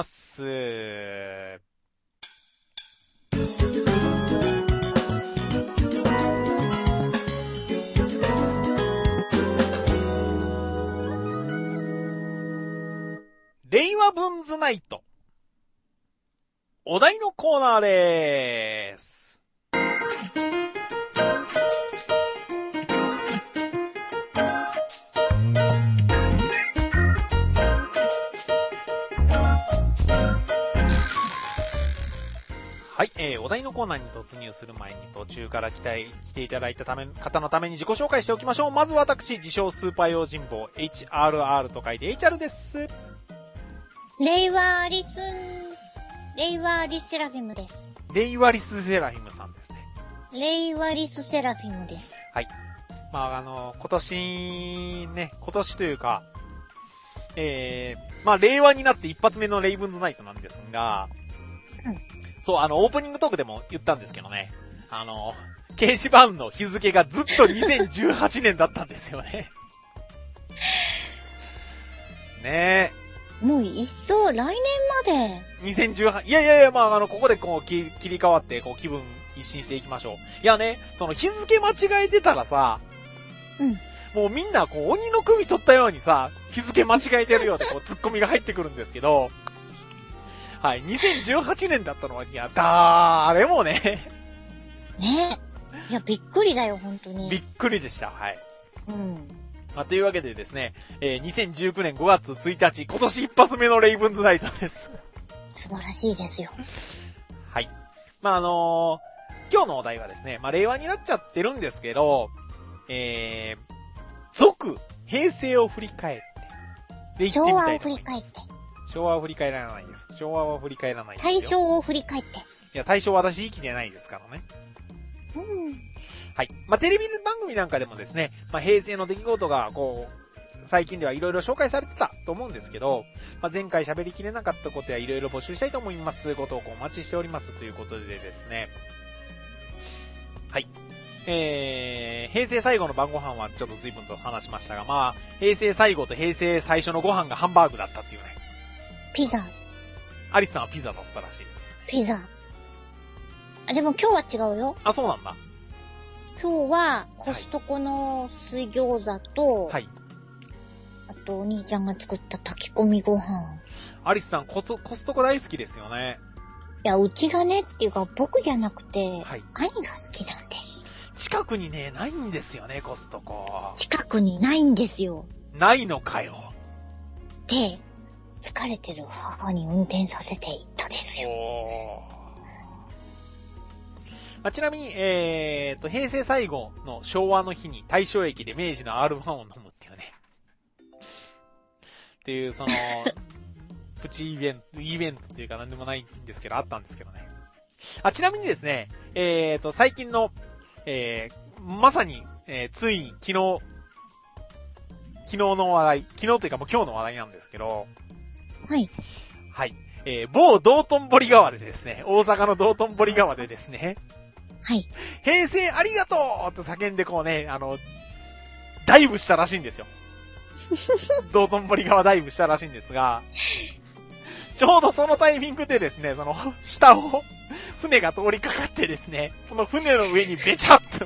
令和ブンズナイト。お題のコーナーでーす。はい、お題のコーナーに突入する前に途中から来ていただいた方のために自己紹介しておきましょう。まず私、自称スーパー用心棒、HRR と書いて HR です。 令和リスセラフィムです。 令和リスセラフィムさんですね。 令和リスセラフィムです。 はい。まあ、今年というか、まあ、令和になって一発目のレイブンズナイトなんですが、そう、オープニングトークでも言ったんですけどね、掲示板の日付がずっと2018年だったんですよね。ねえ。もう一層来年まで。 2018、いや、まあ、ここでこう切り替わって、こう気分一新していきましょう。いやね、その日付間違えてたらさ、もうみんなこう鬼の首取ったようにさ、日付間違えてるようでこうツッコミが入ってくるんですけど、はい、2018年だったのは、いや、誰もね。 ねえ。いや、びっくりだよ、本当に。 びっくりでした、はい。 まあ、 というわけでですね、2019年5月1日、今年一発目のレイブンズナイトです。 素晴らしいですよ。 はい。まあ、今日のお題はですね、まあ、令和になっちゃってるんですけど、続、平成を振り返って、で、 昭和を振り返って。 昭和を振り返らないです。昭和は振り返らないですよ。 大正を振り返って。 いや、大正私生きてないですからね。はい。まあ、テレビ番組なんかでもですね、まあ、平成の出来事が、こう、 最近ではいろいろ紹介されてたと思うんですけど、まあ、前回喋りきれなかったことやいろいろ募集したいと思います。ご投稿お待ちしておりますということでですね。はい。平成最後の晩ご飯はちょっと随分と話しましたが、まあ、平成最後と平成最初のご飯がハンバーグだったっていうね。 ピザ。 アリスさんはピザだったらしいです、ね。 ピザ。あ、でも今日は違うよ。 あ、そうなんだ。 今日はコストコの水餃子と、 はい。 あとお兄ちゃんが作った炊き込みご飯。 アリスさんコストコ大好きですよね。 いや、うちがねっていうか僕じゃなくて、 はい、 兄が好きなんです。 近くにね、ないんですよね、コストコ。 近くにないんですよ。 ないのかよ。 で、疲れてる母に運転させて行ったですよ。 まあ、ちなみに、平成最後の昭和の日に大正駅で明治の R1 を飲むっていうね。っていう、その、プチイベントっていうか何でもないんですけど、あったんですけどね。あ、ちなみにですね、最近の、まさに、ついに昨日の話題、昨日というかもう今日の話題なんですけど、 はい。 はい。某道頓堀川でですね、大阪の道頓堀川でですね、 はい。 平成ありがとうと叫んでこうね、ダイブしたらしいんですよ。道頓堀川ダイブしたらしいんですが、ちょうどそのタイミングでですね、その、下を、船が通りかかってですね、その船の上にべしゃっと。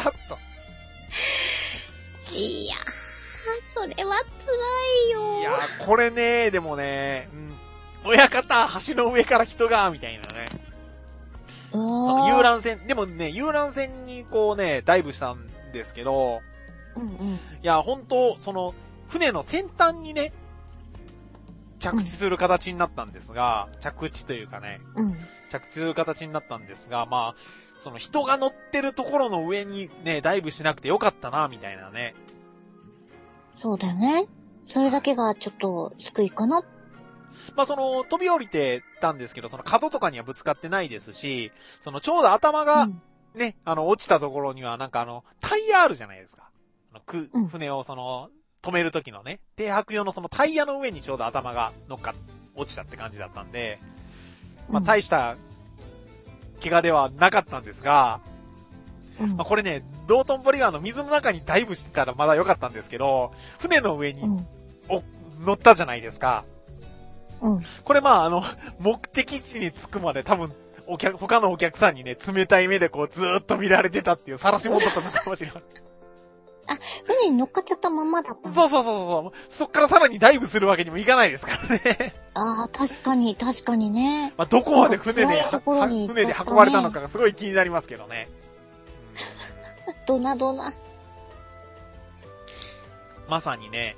いやー、それは辛いよ。 いやー、これね、でもね、親方、橋の上から人が、みたいなね。その遊覧船、でもね、遊覧船にこうね、ダイブしたんですけど、いや、本当その、船の先端にね、着地する形になったんですが、着地というかね、着地する形になったんですが、まあ、その人が乗ってるところの上にね、ダイブしなくてよかったな、みたいなね。 そうだよね。それだけがちょっと救いかな。 まあ、その、飛び降りてたんですけど、その角とかにはぶつかってないですし、そのちょうど頭がね、落ちたところにはなんかタイヤあるじゃないですか。船をその、止める時のね、停泊用のそのタイヤの上にちょうど頭が落ちたって感じだったんで、まあ大した怪我ではなかったんですが、まあこれね、道頓堀川の水の中にダイブしてたらまだ良かったんですけど、船の上に、乗ったじゃないですか。これまあ目的地に着くまで多分、他のお客さんにね、冷たい目でこうずーっと見られてたっていう晒し者だったのかもしれません。 あ、船に乗っかっちゃったまんまだったの？ そう。そっからさらにダイブするわけにもいかないですからね。 ああ、確かにね。 まあ、どこまで船で運ばれたのかがすごい気になりますけどね。 どな。 まさにね。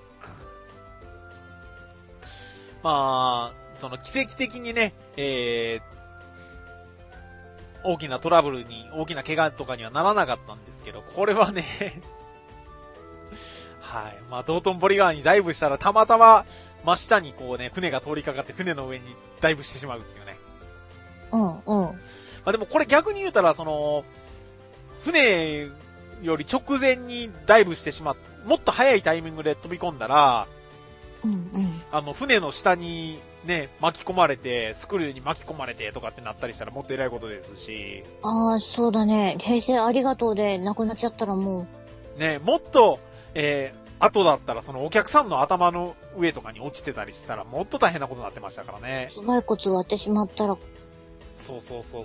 まあ、その奇跡的にね、大きなトラブルに、大きな怪我とかにはならなかったんですけど、これはね、はい。まあ、道頓堀川にダイブしたらたまたま真下にこうね、船が通りかかって船の上にダイブしてしまうっていうね。まあでもこれ逆に言うたら、その、船より直前にダイブしてしまって、もっと早いタイミングで飛び込んだら、船の下にね、巻き込まれて、スクリューに巻き込まれてとかってなったりしたらもっと偉いことですし。 ああ、そうだね。平成ありがとうで亡くなっちゃったらもう。ね、もっと、後だったらそのお客さんの頭の上とかに落ちてたりしたらもっと大変なことになってましたからね。 頭蓋骨割ってしまったら。 そう。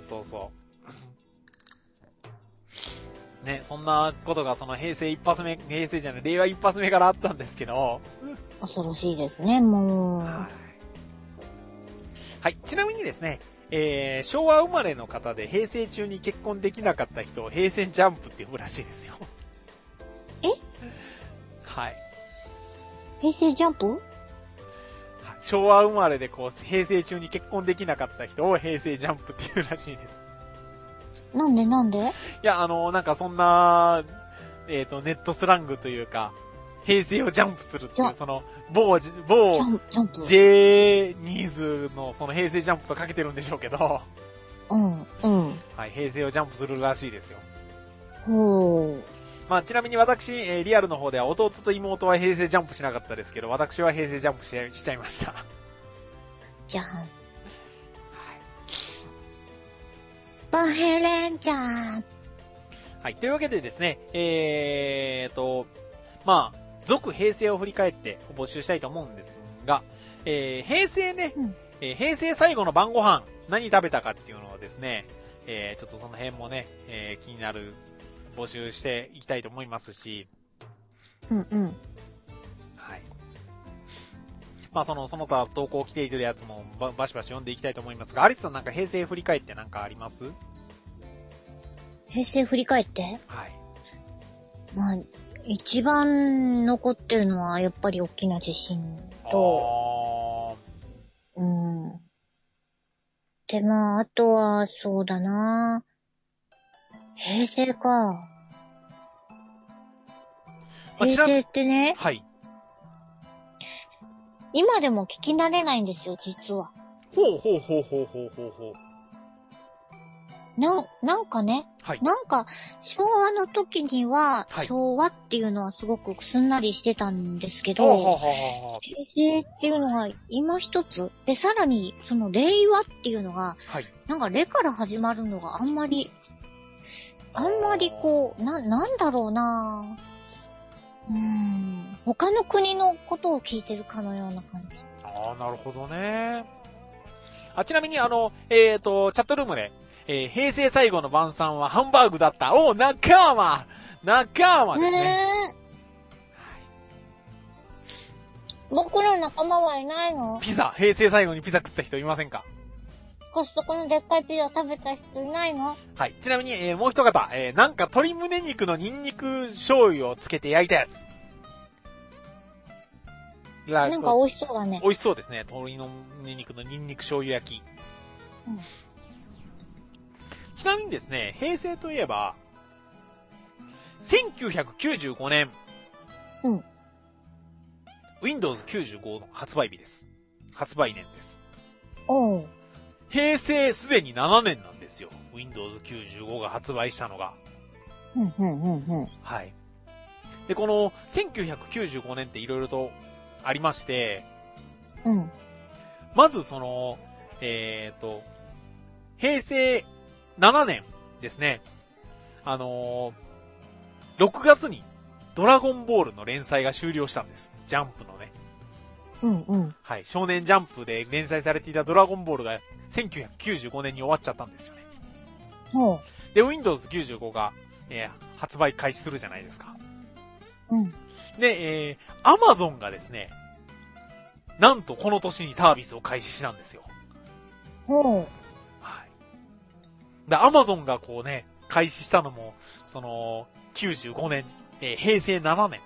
ね、そんなことがその令和一発目からあったんですけど。 恐ろしいですね、もう。 はい。ちなみにですね、昭和生まれの方で平成中に結婚できなかった人を平成ジャンプって呼ぶらしいですよ。 え？ はい。 平成ジャンプ？ 昭和生まれでこう、平成中に結婚できなかった人を平成ジャンプって言うらしいです。 なんで？ いや、なんかそんな、ネットスラングというか、平成をジャンプするっていう、その、某、ジェニーズのその平成ジャンプとかけてるんでしょうけど。はい、平成をジャンプするらしいですよ。 まあ、ちなみに私、リアルの方では弟と妹は平成ジャンプしなかったですけど、私は平成ジャンプしちゃいました。 じゃん。バンヘイレンジャー。 はい。というわけでですね、まあ、続平成を振り返って募集したいと思うんですが、平成ね、平成最後の晩ご飯、何食べたかっていうのをですね、ちょっとその辺もね、気になる募集していきたいと思いますし、 うんうん。 はい。まあその他投稿来ているやつもバシバシ読んでいきたいと思いますが、アリスさんなんか平成振り返ってなんかあります？ 平成振り返って？ はい。 まあ、一番残ってるのはやっぱり大きな地震と、で、まあ、あとは、そうだな。平成か。平成ってね、 はい。 今でも聞き慣れないんですよ、実は。 ほう。 なんかね、 はい。 なんか、昭和の時には、 はい昭和っていうのはすごくすんなりしてたんですけど、平成っていうのが今一つ。で、さらに、その令和っていうのが、 はい。 なんか、レから始まるのがあんまりこう、なんだろうな他の国のことを聞いてるかのような感じ。 ああ、なるほどね。あ、ちなみにチャットルームで、平成最後の晩餐はハンバーグだった。お、仲間ですね。 僕の仲間はいないの？ ピザ、平成最後にピザ食った人いませんか？ コストコのでっかいピザ食べた人いないの？ はい。ちなみに、もう一方、なんか鶏胸肉のニンニク醤油をつけて焼いたやつ。 なんか美味しそうだね。 美味しそうですね。鶏の胸肉のニンニク醤油焼き。ちなみにですね、平成といえば、1995年。Windows 95の発売日です。発売年です。平成すでに7年なんですよ。Windows 95が発売したのが。はい。で、この1995年って色々とありまして、まずその、平成7年ですね。6月にドラゴンボールの連載が終了したんです。ジャンプのね。はい。少年ジャンプで連載されていたドラゴンボールが1995年に終わっちゃったんですよね。で、Windows 95が、発売開始するじゃないですか。で、Amazon がですね、なんとこの年にサービスを開始したんですよ。はい。で、Amazon がこうね、開始したのも、その、95年、平成7年。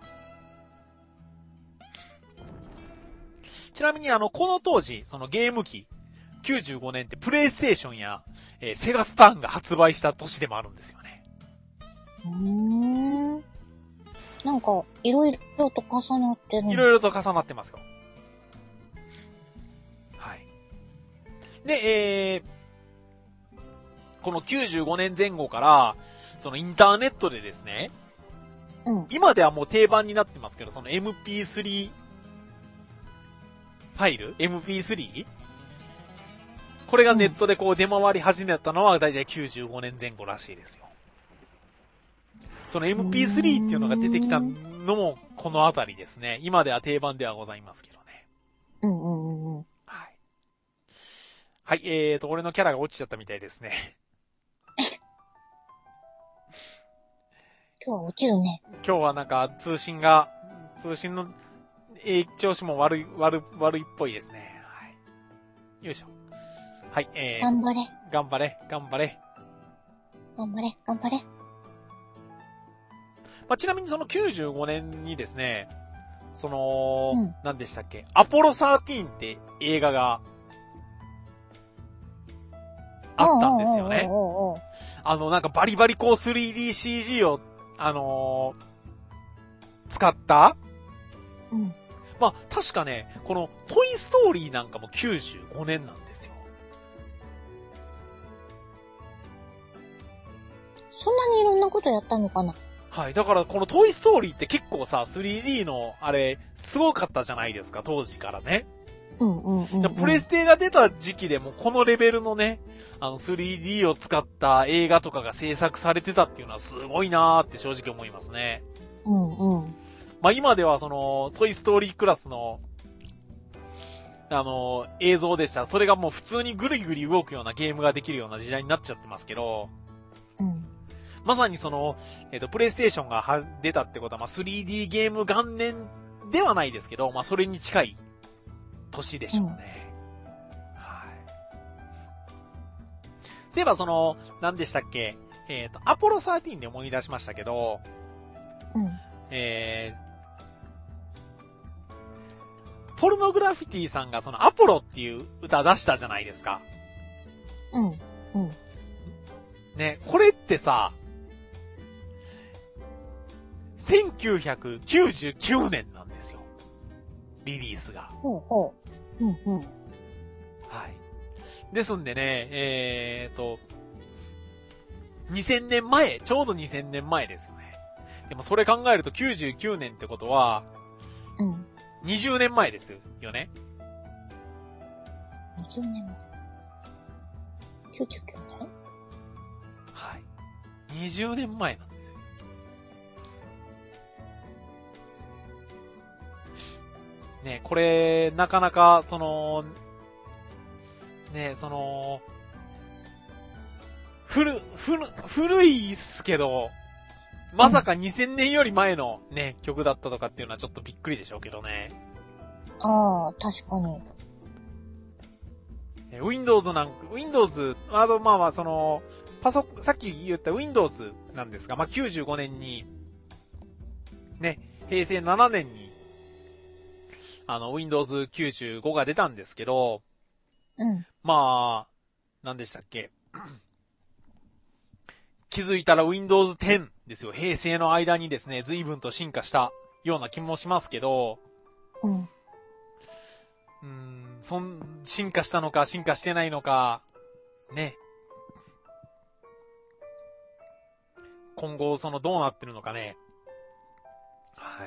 ちなみにこの当時、そのゲーム機、95年ってプレイステーションや、セガスターンが発売した年でもあるんですよね。 なんか、いろいろと重なってる。 いろいろと重なってますよ。はい。で、この95年前後から、そのインターネットでですね、今ではもう定番になってますけど、その MP3 ファイル ?MP3? これがネットでこう出回り始めたのはだいたい95年前後らしいですよ。その MP3 っていうのが出てきたのもこのあたりですね。今では定番ではございますけどね。はい。はい、俺のキャラが落ちちゃったみたいですね。 今日は落ちるね。 今日はなんか通信の調子も悪いっぽいですね。はい。よいしょ。はい、 頑張れ。 頑張れ。まあ、ちなみにその95年にですね、その、何でしたっけ、アポロ13って映画があったんですよね。なんかバリバリこう 3DCG を、使ったまあ、確かね、このトイストーリーなんかも95年なんですよ。 そんなにいろんなことやったのかな？ はい。だからこのトイストーリーって結構さ、3D のあれ、すごかったじゃないですか、当時からね。プレステが出た時期でもこのレベルのね、3D を使った映画とかが制作されてたっていうのはすごいなーって正直思いますね。まあ今ではその、トイストーリークラスの、映像でしたら、それがもう普通にぐりぐり動くようなゲームができるような時代になっちゃってますけど、まさにその、プレイステーションが出たってことは、まあ 3D ゲーム元年ではないですけど、まあそれに近い年でしょうね。はい。そういえばその、何でしたっけ、アポロ13で思い出しましたけど、ポルノグラフィティさんがそのアポロっていう歌出したじゃないですか。ね、これってさ、1999年なんですよ。リリースが。はい。ですんでね、2000年前、ちょうど2000年前ですよね。でもそれ考えると99年ってことは、20年前ですよね。 20年前。99年？ はい。20年前なんですよ。ね、これ、なかなか、その、ね、その、古いっすけど、まさか2000年より前のね、曲だったとかっていうのはちょっとびっくりでしょうけどね。 ああ、確かに。 Windows、まあその、さっき言った Windows なんですが、まあ95年に、ね、平成7年に、Windows 95が出たんですけど、まあ、何でしたっけ。気づいたら Windows 10ですよ。平成の間にですね、随分と進化したような気もしますけど、進化したのか、進化してないのか、ね。今後、その、どうなってるのかね。はい。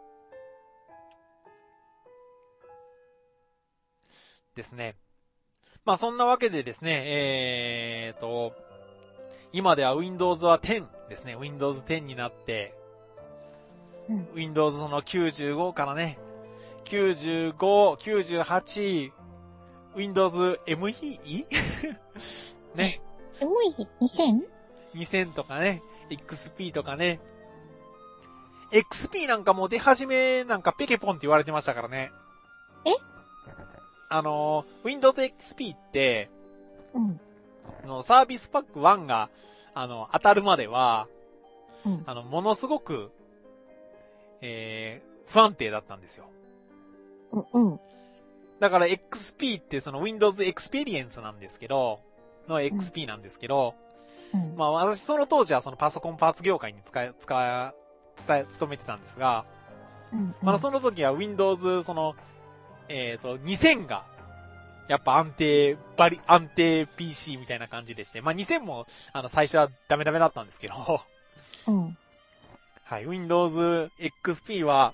ですね。まあ、そんなわけでですね、今では Windows は10ですね。Windows 10になって、Windows その95からね、95、98、Windows ME? ね。 ME2000？2000 とかね、XP とかね。XP なんかもう出始めなんかペケポンって言われてましたからね。Windows XP って、サービスパック1が、当たるまでは、ものすごく、不安定だったんですよ。だから XP ってその Windows Experience なんですけど、の XP なんですけど、まあ私その当時はそのパソコンパーツ業界に勤めてたんですが、まあその時は Windows その、2000が、やっぱ安定 PC みたいな感じでして、まあ2000も、最初はダメだったんですけど、はい、Windows XP は、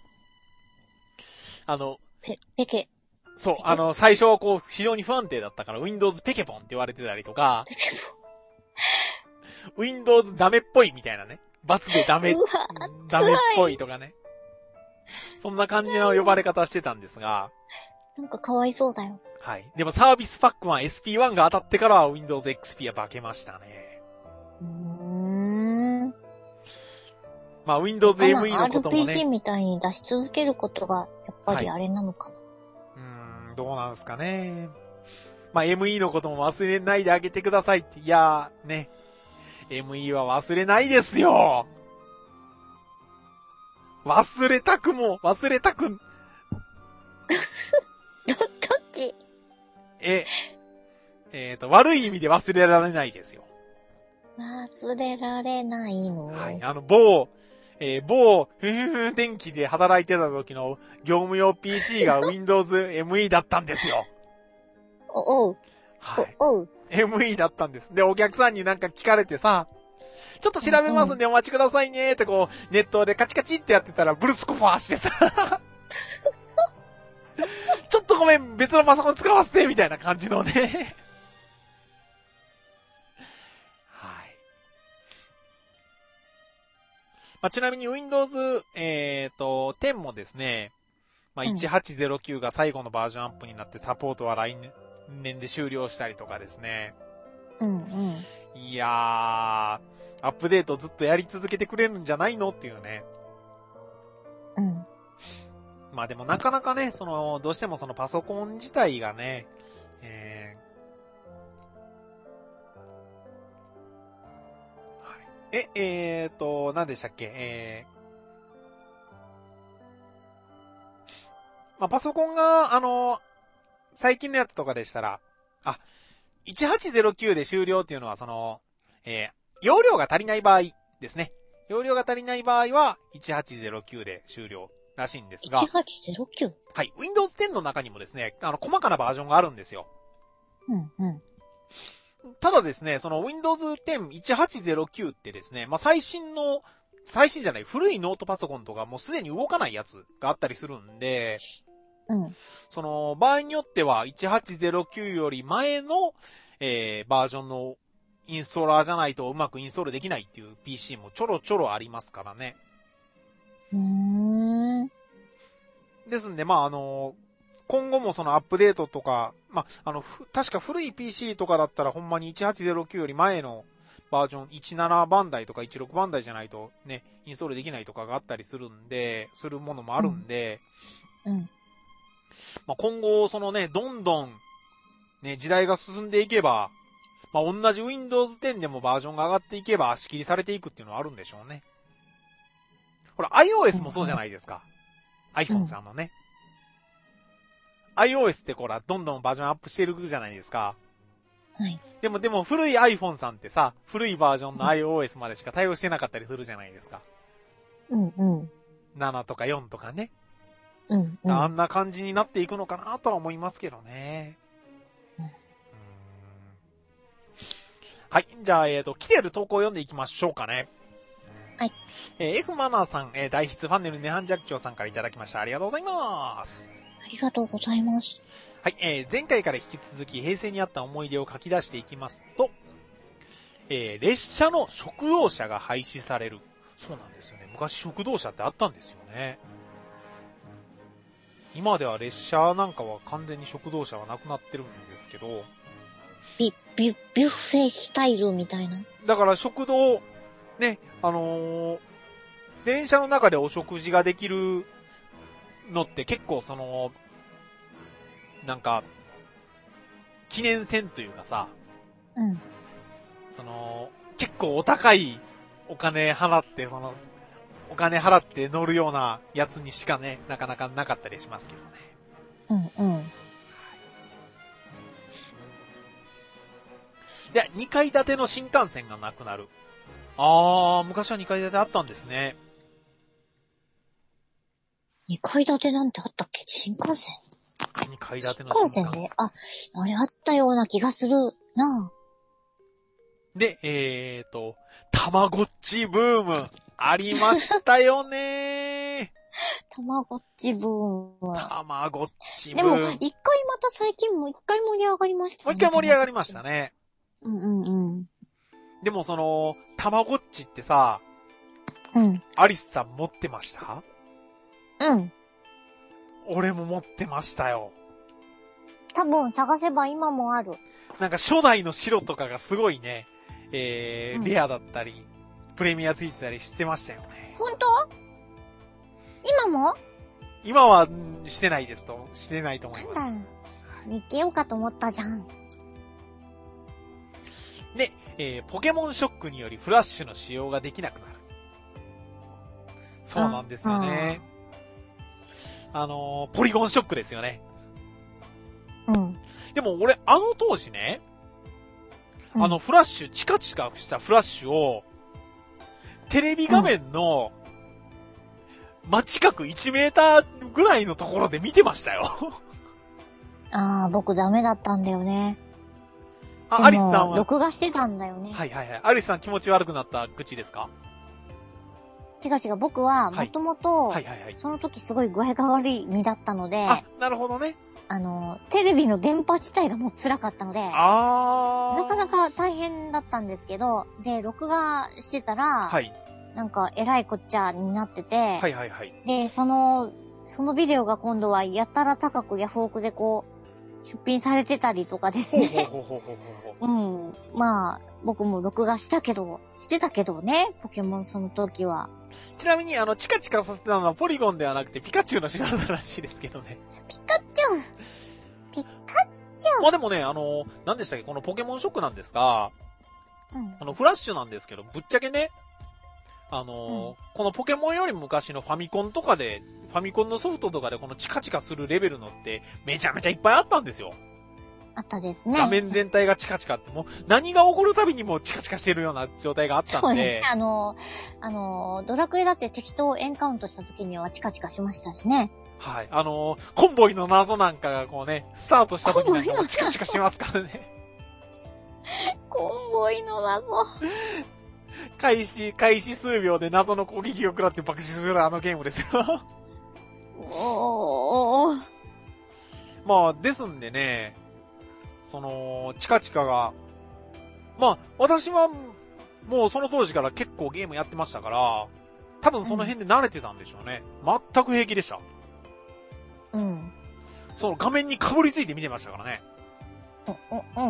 ペケ。 そう、最初はこう、非常に不安定だったから、Windows ペケポンって言われてたりとか、Windows ダメっぽいみたいなね。罰でダメっぽいとかね。そんな感じの呼ばれ方してたんですが。 なんかかわいそうだよ。 はい。でもサービスパック1 SP1 が当たってからは Windows XP は化けましたね。まあ Windows ME のこともね。 RPG みたいに出し続けることが、やっぱりあれなのかな。 どうなんすかね。まあ ME のことも忘れないであげてくださいって。いやー、ね。ME は忘れないですよ。忘れたく。 どっち？ 悪い意味で忘れられないですよ。 忘れられないの？ はい、電気で働いてた時の業務用 PC が Windows ME だったんですよ。 おう。 はい。ME だったんです。で、お客さんになんか聞かれてさ、 ちょっと調べますんでお待ちくださいねってこう、ネットでカチカチってやってたらブルスコファーしてさ、ちょっとごめん、別のパソコン使わせてみたいな感じのね。はい。まあ、ちなみに Windows、10もですね、まあ、1809が最後のバージョンアップになってサポートは来年で終了したりとかですね。いやー、アップデートずっとやり続けてくれるんじゃないのっていうね。まあでもなかなかね、どうしてもそのパソコン自体がね、はい。何でしたっけまあパソコンが、最近のやつとかでしたら、1809で終了っていうのは容量が足りない場合ですね。容量が足りない場合は、1809で終了らしいんですが。 1809? はい。Windows 10の中にもですね、細かなバージョンがあるんですよ。ただですね、Windows 10 1809ってですね、まあ、最新じゃない、古いノートパソコンとかもうすでに動かないやつがあったりするんで、場合によっては1809より前の、バージョンのインストーラーじゃないとうまくインストールできないっていう PC もちょろちょろありますからね。ですんで、まあ、今後もアップデートとか、まあ、確か古い PC とかだったらほんまに1809より前のバージョン17番台とか16番台じゃないとね、インストールできないとかがあったりするものもあるんで、まあ、今後、どんどん、ね、時代が進んでいけば、まあ、同じ Windows 10でもバージョンが上がっていけば、仕切りされていくっていうのはあるんでしょうね。ほら、iOS もそうじゃないですか。iPhone さんのね。iOS ってほら、どんどんバージョンアップしてるじゃないですか。 はい。 でも古い iPhone さんってさ、古いバージョンの iOS までしか対応してなかったりするじゃないですか。7とか4とかね。あんな感じになっていくのかなとは思いますけどね。はい。じゃあ、来てる投稿を読んでいきましょうかね。 はい。 F マナーさん、大筆ファンネルネハンジャクチョウさんからいただきました。ありがとうございます。 ありがとうございます。 はい。前回から引き続き平成にあった思い出を書き出していきますと、列車の食堂車が廃止される。そうなんですよね。昔食堂車ってあったんですよね。今では列車なんかは完全に食堂車はなくなってるんですけど。 ビュッフェスタイルみたいな。 だから食堂、ね、電車の中でお食事ができるのって結構なんか、記念船というかさ、結構お高いお金払って乗るようなやつにしかね、なかなかなかったりしますけどね。で、2階建ての新幹線がなくなる。昔は2階建てあったんですね。 2階建てなんてあったっけ？新幹線 2階建ての新幹線で、あれあったような気がするなぁ。 で、たまごっちブーム、ありましたよねたまごっちブーム。 たまごっちブーム。 でも、一回また最近もう一回盛り上がりましたね。 もう一回盛り上がりましたね。でもたまごっちってさ、アリスさん持ってました？俺も持ってましたよ。 多分探せば今もある。 なんか初代の白とかがすごいね、レアだったり、プレミアついてたりしてましたよね。 本当？今も？ 今はしてないと思います。 なんだ。見つけようかと思ったじゃん。 で、ポケモンショックによりフラッシュの使用ができなくなる。そうなんですよね。ポリゴンショックですよね。でも俺、当時ね、フラッシュ、チカチカしたフラッシュを、テレビ画面の、真近く1メーターぐらいのところで見てましたよ。 僕ダメだったんだよね。 アリスさんは。 録画してたんだよね。 はいはいはい。アリスさん気持ち悪くなった口ですか？ 違う、僕は、もともと、 はいはいはい。 その時すごい具合が悪い身だったので、 あ、なるほどね。 テレビの電波自体がもう辛かったので、なかなか大変だったんですけど、で、録画してたら、はい。なんか、えらいこっちゃになってて、 はいはいはい。 で、そのビデオが今度はやたら高くヤフオクでこう、出品されてたりとかですね。うん。まあ、僕も録画してたけどね、ポケモンその時は。 ちなみに、チカチカさせたのはポリゴンではなくてピカチュウの仕業らしいですけどね。 ピカチュウまあでもね、何でしたっけ、このポケモンショックなんですが、フラッシュなんですけど、ぶっちゃけね、このポケモンより昔のファミコンとかで、ファミコンのソフトとかでこのチカチカするレベルのってめちゃめちゃいっぱいあったんですよ。 あったですね。 画面全体がチカチカって、もう何が起こるたびにもチカチカしてるような状態があったんで。 そうね。ドラクエだって敵とエンカウントした時にはチカチカしましたしね。 はい。コンボイの謎なんかがこうね、スタートした時なんかもチカチカしますからね。 コンボイの謎。 開始数秒で謎の攻撃を食らって爆死するあのゲームですよ。まあ、ですんでね、チカチカが、まあ、私は、もうその当時から結構ゲームやってましたから、多分その辺で慣れてたんでしょうね。全く平気でした。 うん。 その画面に被りついて見てましたからね。 うん。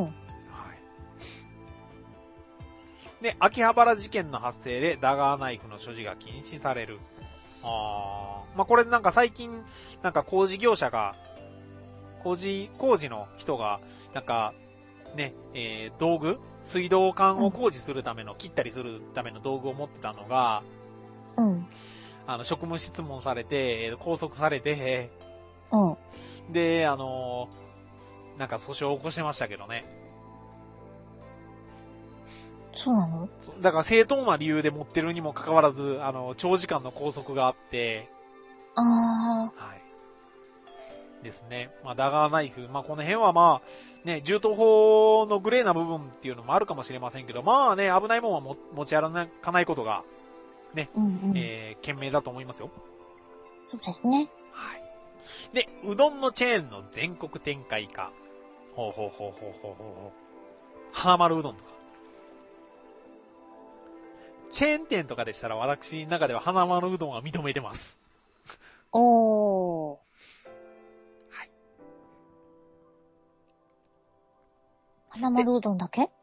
で、秋葉原事件の発生でダガーナイフの所持が禁止される。まあ、これなんか最近、なんか工事業者が、工事の人が、なんか、ね、道具水道管を工事するための、切ったりするための道具を持ってたのが、職務質問されて、拘束されて、で、なんか訴訟を起こしてましたけどね。 そうなの？ だから正当な理由で持ってるにもかかわらず、長時間の拘束があって、はい。ですね。まあ、ダガーナイフ。まあ、この辺はまあ、ね、銃刀法のグレーな部分っていうのもあるかもしれませんけど、まあね、危ないもんは持ち歩かないことが、ね、賢明だと思いますよ。 そうですね。 はい。で、うどんのチェーンの全国展開化。花丸うどんとか。チェーン店とかでしたら私の中では花丸うどんは認めてます。 はい。花丸うどんだけ？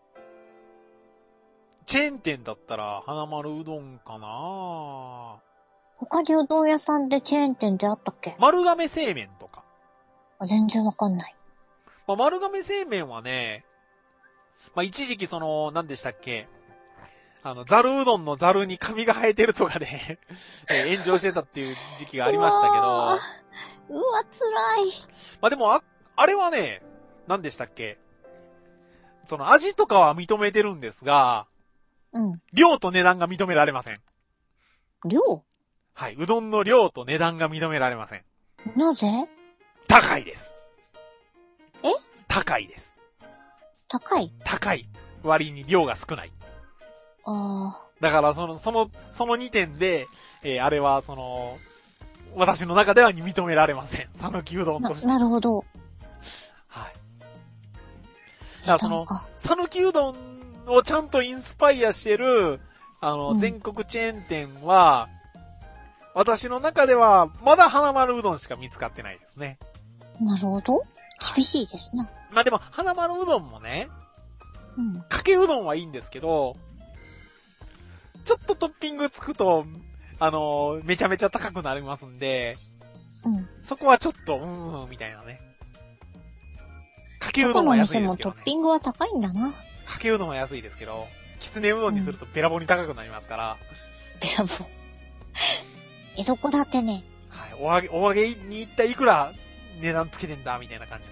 チェーン店だったら花丸うどんかな。 他にうどん屋さんでチェーン店であったっけ？ 丸亀製麺とか。 全然わかんない。 まあ、丸亀製麺はね、まあ、一時期何でしたっけ？ザルうどんのザルにカビが生えてるとかで炎上してたっていう時期がありましたけど。 うわ、辛い。 まあ、でもあれはね、何でしたっけ？味とかは認めてるんですが、量と値段が認められません。 量？ はい。うどんの量と値段が認められません。 なぜ？ 高いです。 え？ 高いです。 高い割に量が少ない。だからその2点で、あれは私の中では認められません。讃岐うどんとして。 なるほど。 はい。だから讃岐うどんをちゃんとインスパイアしてる、全国チェーン店は、私の中では、まだ花丸うどんしか見つかってないですね。 なるほど。厳しいですな。 まあでも、花丸うどんもね、かけうどんはいいんですけど、ちょっとトッピングつくと、めちゃめちゃ高くなりますんで、そこはちょっと、みたいなね。かけうどんは安いですけどね。 どこの店もトッピングは高いんだな。 かけうどんは安いですけど、きつねうどんにするとべらぼうに高くなりますから。 べらぼう。どこだってね。 はい。お揚げに一体いくら値段つけてんだ、みたいな感じ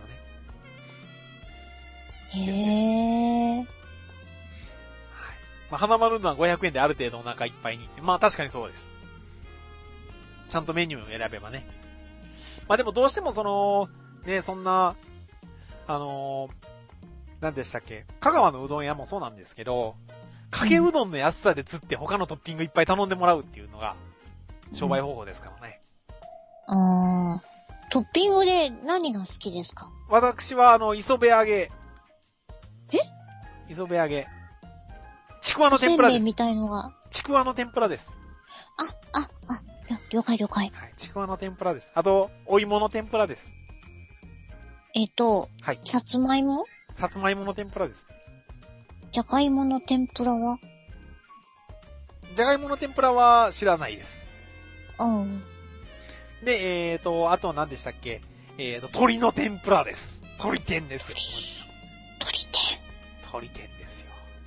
のね。 へー。はい。 まあ、花丸うどんは500円である程度お腹いっぱいにって、まあ確かにそうです。ちゃんとメニューを選べばね。まあでもどうしてもね、そんな、 何でしたっけ、香川のうどん屋もそうなんですけど、かけうどんの安さで釣って他のトッピングいっぱい頼んでもらうっていうのが商売方法ですからね。 トッピングで何が好きですか？ 私は磯辺揚げ。磯辺揚げ。ちくわの天ぷらです。 せんべいみたいのが。 ちくわの天ぷらです。 了解了解。 はい、ちくわの天ぷらです。あと、お芋の天ぷらです。 はい。さつまいも？ さつまいもの天ぷらです。 じゃがいもの天ぷらは？ じゃがいもの天ぷらは知らないです。で、あとは何でしたっけ？鶏の天ぷらです。鶏天ですよ。鶏天ですよ。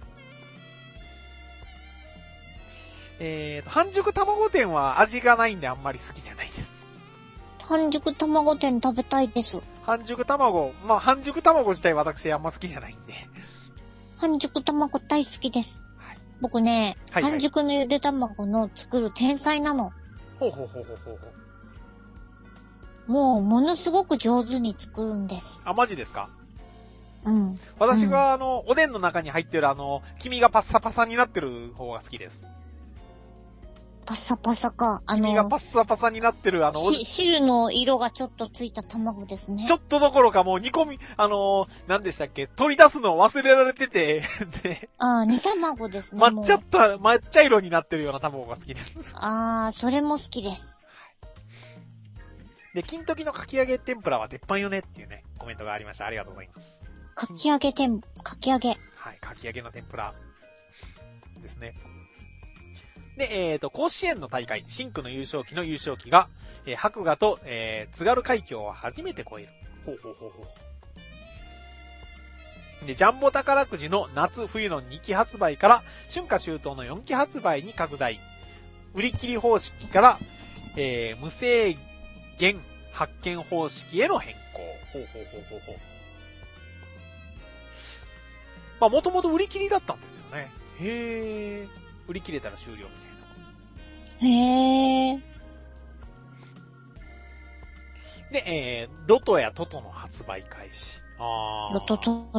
半熟卵天は味がないんであんまり好きじゃないです。 半熟卵天食べたいです。 半熟卵自体私あんま好きじゃないんで。 半熟卵大好きです。はい、僕ね、 はいはい、 半熟のゆで卵の作る天才なの。 ほうほうほうほうほう。 もう、ものすごく上手に作るんです。 あ、マジですか？ うん。 私はおでんの中に入ってる黄身がパッサパサになってる方が好きです。 パッサパサか。 黄身がパッサパサになってる汁の色がちょっとついた卵ですね。 ちょっとどころかもう煮込み、何でしたっけ、取り出すのを忘れられてて、で。 煮卵ですね。 抹茶色になってるような卵が好きです。 それも好きです。 で、金時のかき揚げ天ぷらは鉄板よねっていうね、コメントがありました。ありがとうございます。 かき揚げ。 はい、かき揚げの天ぷらですね。で、甲子園の大会、深紅の優勝旗の優勝旗が、白馬と、津軽海峡を初めて越える。ほう。で、ジャンボ宝くじの夏冬の2期発売から、春夏秋冬の4期発売に拡大。売り切り方式から、無制限発券方式への変更。ほう。まあ、もともと売り切りだったんですよね。へー。売り切れたら終了みたいな。 へー。 で、ロトやトトの発売開始。 ロト。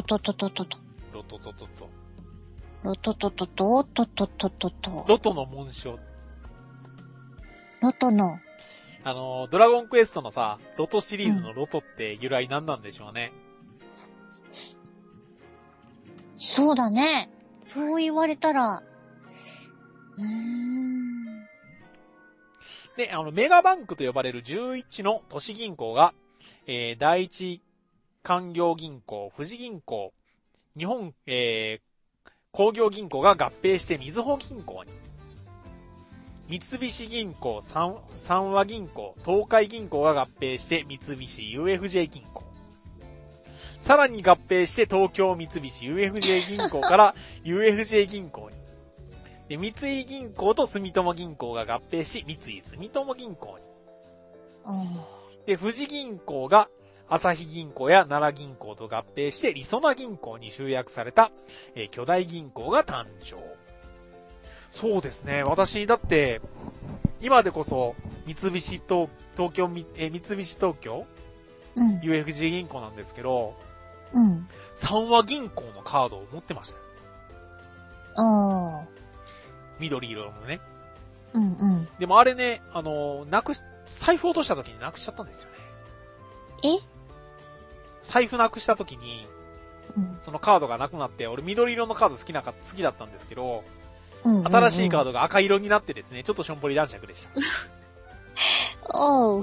ロトの紋章。 ロトの。 ドラゴンクエストのさ、ロトシリーズのロトって由来なんなんでしょうね。 そうだね。そう言われたら。 で、メガバンクと呼ばれる11の都市銀行が、第一勧業銀行、富士銀行、日本、工業銀行が合併してみずほ銀行に。三菱銀行、三和銀行、東海銀行が合併して三菱 UFJ 銀行。さらに合併して東京三菱 UFJ 銀行から UFJ 銀行に。で、三井銀行と住友銀行が合併し、三井住友銀行に。で、富士銀行が朝日銀行や奈良銀行と合併して、りそな銀行に集約された、巨大銀行が誕生。そうですね。私、だって、今でこそ、三菱東京、UFJ 銀行なんですけど、三和銀行のカードを持ってましたよ。緑色のね。でもあれね、財布落とした時になくしちゃったんですよね。財布なくした時に、そのカードがなくなって、俺緑色のカード好きだったんですけど、新しいカードが赤色になってですね、ちょっとしょんぼり男爵でした。はい、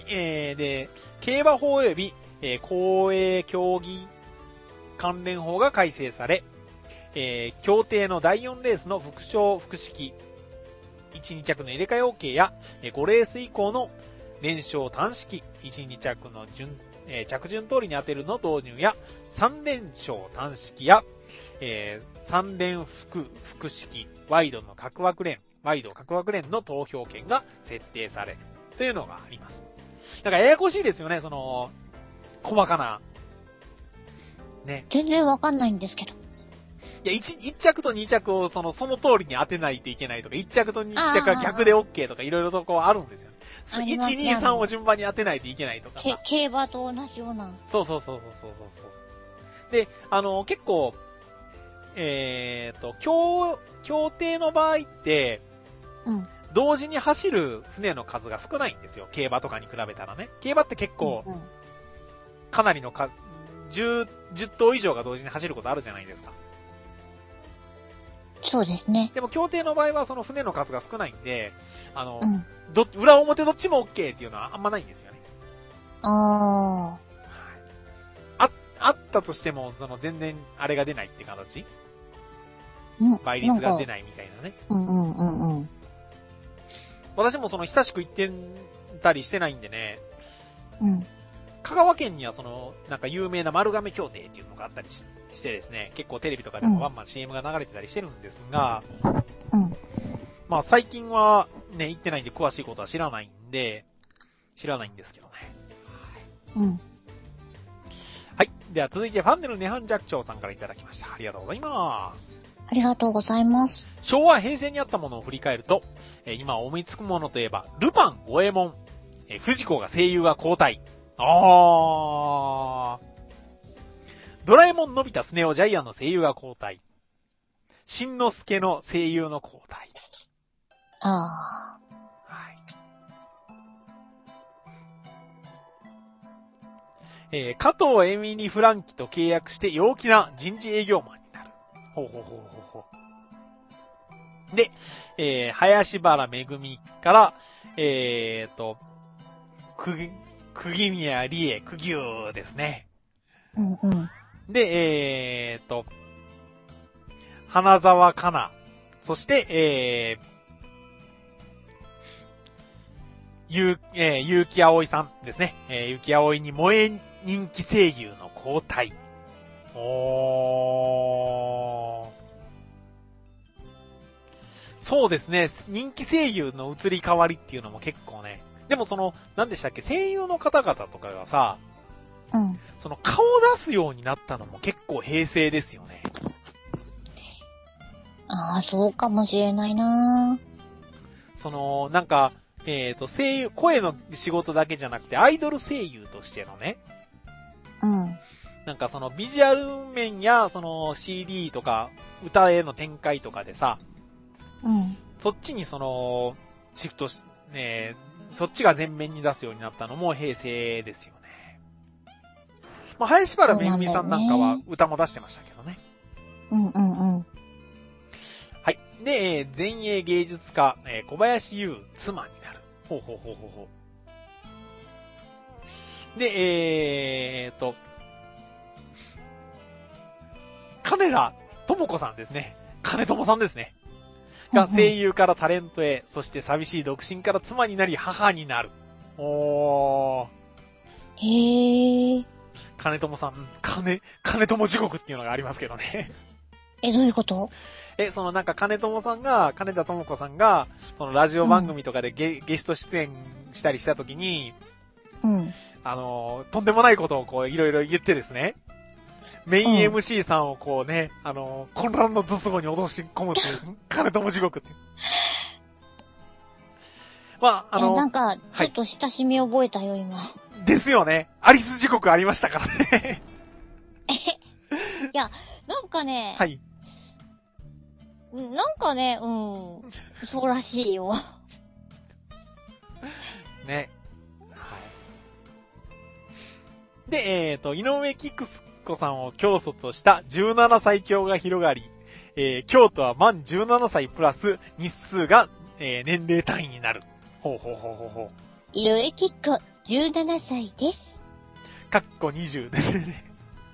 で、競馬法及び、公営競技関連法が改正され、協定の第4レースの副賞複式、1、2着の入れ替え OK や、5レース以降の連勝単式、1、2着の着順通りに当てるの導入や、3連勝単式や、3連複式、ワイド角枠連の投票権が設定されるというのがあります。だからややこしいですよね、細かな。ね。 全然わかんないんですけど。 いや、1着と2着をその通りに当てないといけないとか、1着と2着は逆で OK とか、いろいろとこうあるんですよね。1、2、3を順番に当てないといけないとかさ。 競馬と同じような。 そう。で、結構、協定の場合って、同時に走る船の数が少ないんですよ。競馬とかに比べたらね。競馬って結構、かなりの10頭以上が同時に走ることあるじゃないですか。 そうですね。 でも協定の場合はその船の数が少ないんで、裏表どっちも OK っていうのはあんまないんですよね。あったとしても、全然あれが出ないって形、倍率が出ないみたいなね。私も久しく行ってたりしてないんでね。香川県にはなんか有名な丸亀協定っていうのがあったりしてですね、結構テレビとかでもワンマン CM が流れてたりしてるんですが、まあ最近はね、行ってないんで詳しいことは知らないんですけどね。はい。では続いてファンネルネハンジャクチョウさんからいただきました。ありがとうございます。 ありがとうございます。 昭和平成にあったものを振り返ると、今思いつくものといえば、ルパン、五右衛門、藤子が声優が交代。ドラえもん、のび太、スネ夫、ジャイアンの声優が交代。しんのすけの声優の交代。はい。加藤エミリ・フランキと契約して陽気な人事営業マンになる。で、林原めぐみから、釘宮理恵、釘生ですね。で、花沢香菜、そして、結城葵さんですね。結城葵に萌え人気声優の交代。そうですね。人気声優の移り変わりっていうのも結構ね。でも何でしたっけ、声優の方々とかがさ、顔を出すようになったのも結構平成ですよね。 そうかもしれないな。 なんか、声優、声の仕事だけじゃなくて、アイドル声優としてのね。なんかビジュアル面や、CD とか、歌への展開とかでさ、そっちにシフトし、そっちが前面に出すようになったのも平成ですよね。まあ、林原めぐみさんなんかは歌も出してましたけどね。はい。で、前衛芸術家、小林優、妻になる。で、金田智子さんですね。金友さんですね。が声優からタレントへ、そして寂しい独身から妻になり母になる。金友さん、金友地獄っていうのがありますけどね。 どういうこと？ なんか金友さんが、金田智子さんが、ラジオ番組とかでゲスト出演したりしたときに、とんでもないことをこういろいろ言ってですね、メイン MC さんをこうね、混乱のドスゴに脅し込むっていう、金友地獄っていう。まあ、 なんか、ちょっと親しみ覚えたよ、今。 ですよね。アリス地獄ありましたからね。 いや、なんかね、 はい。 なんかね、そうらしいよ。 ね。はい。で、井上キクスコさんを教祖とした17歳教が広がり、京都は満17歳プラス日数が、年齢単位になる。 井上キクコ17歳です。 かっこ20ですね。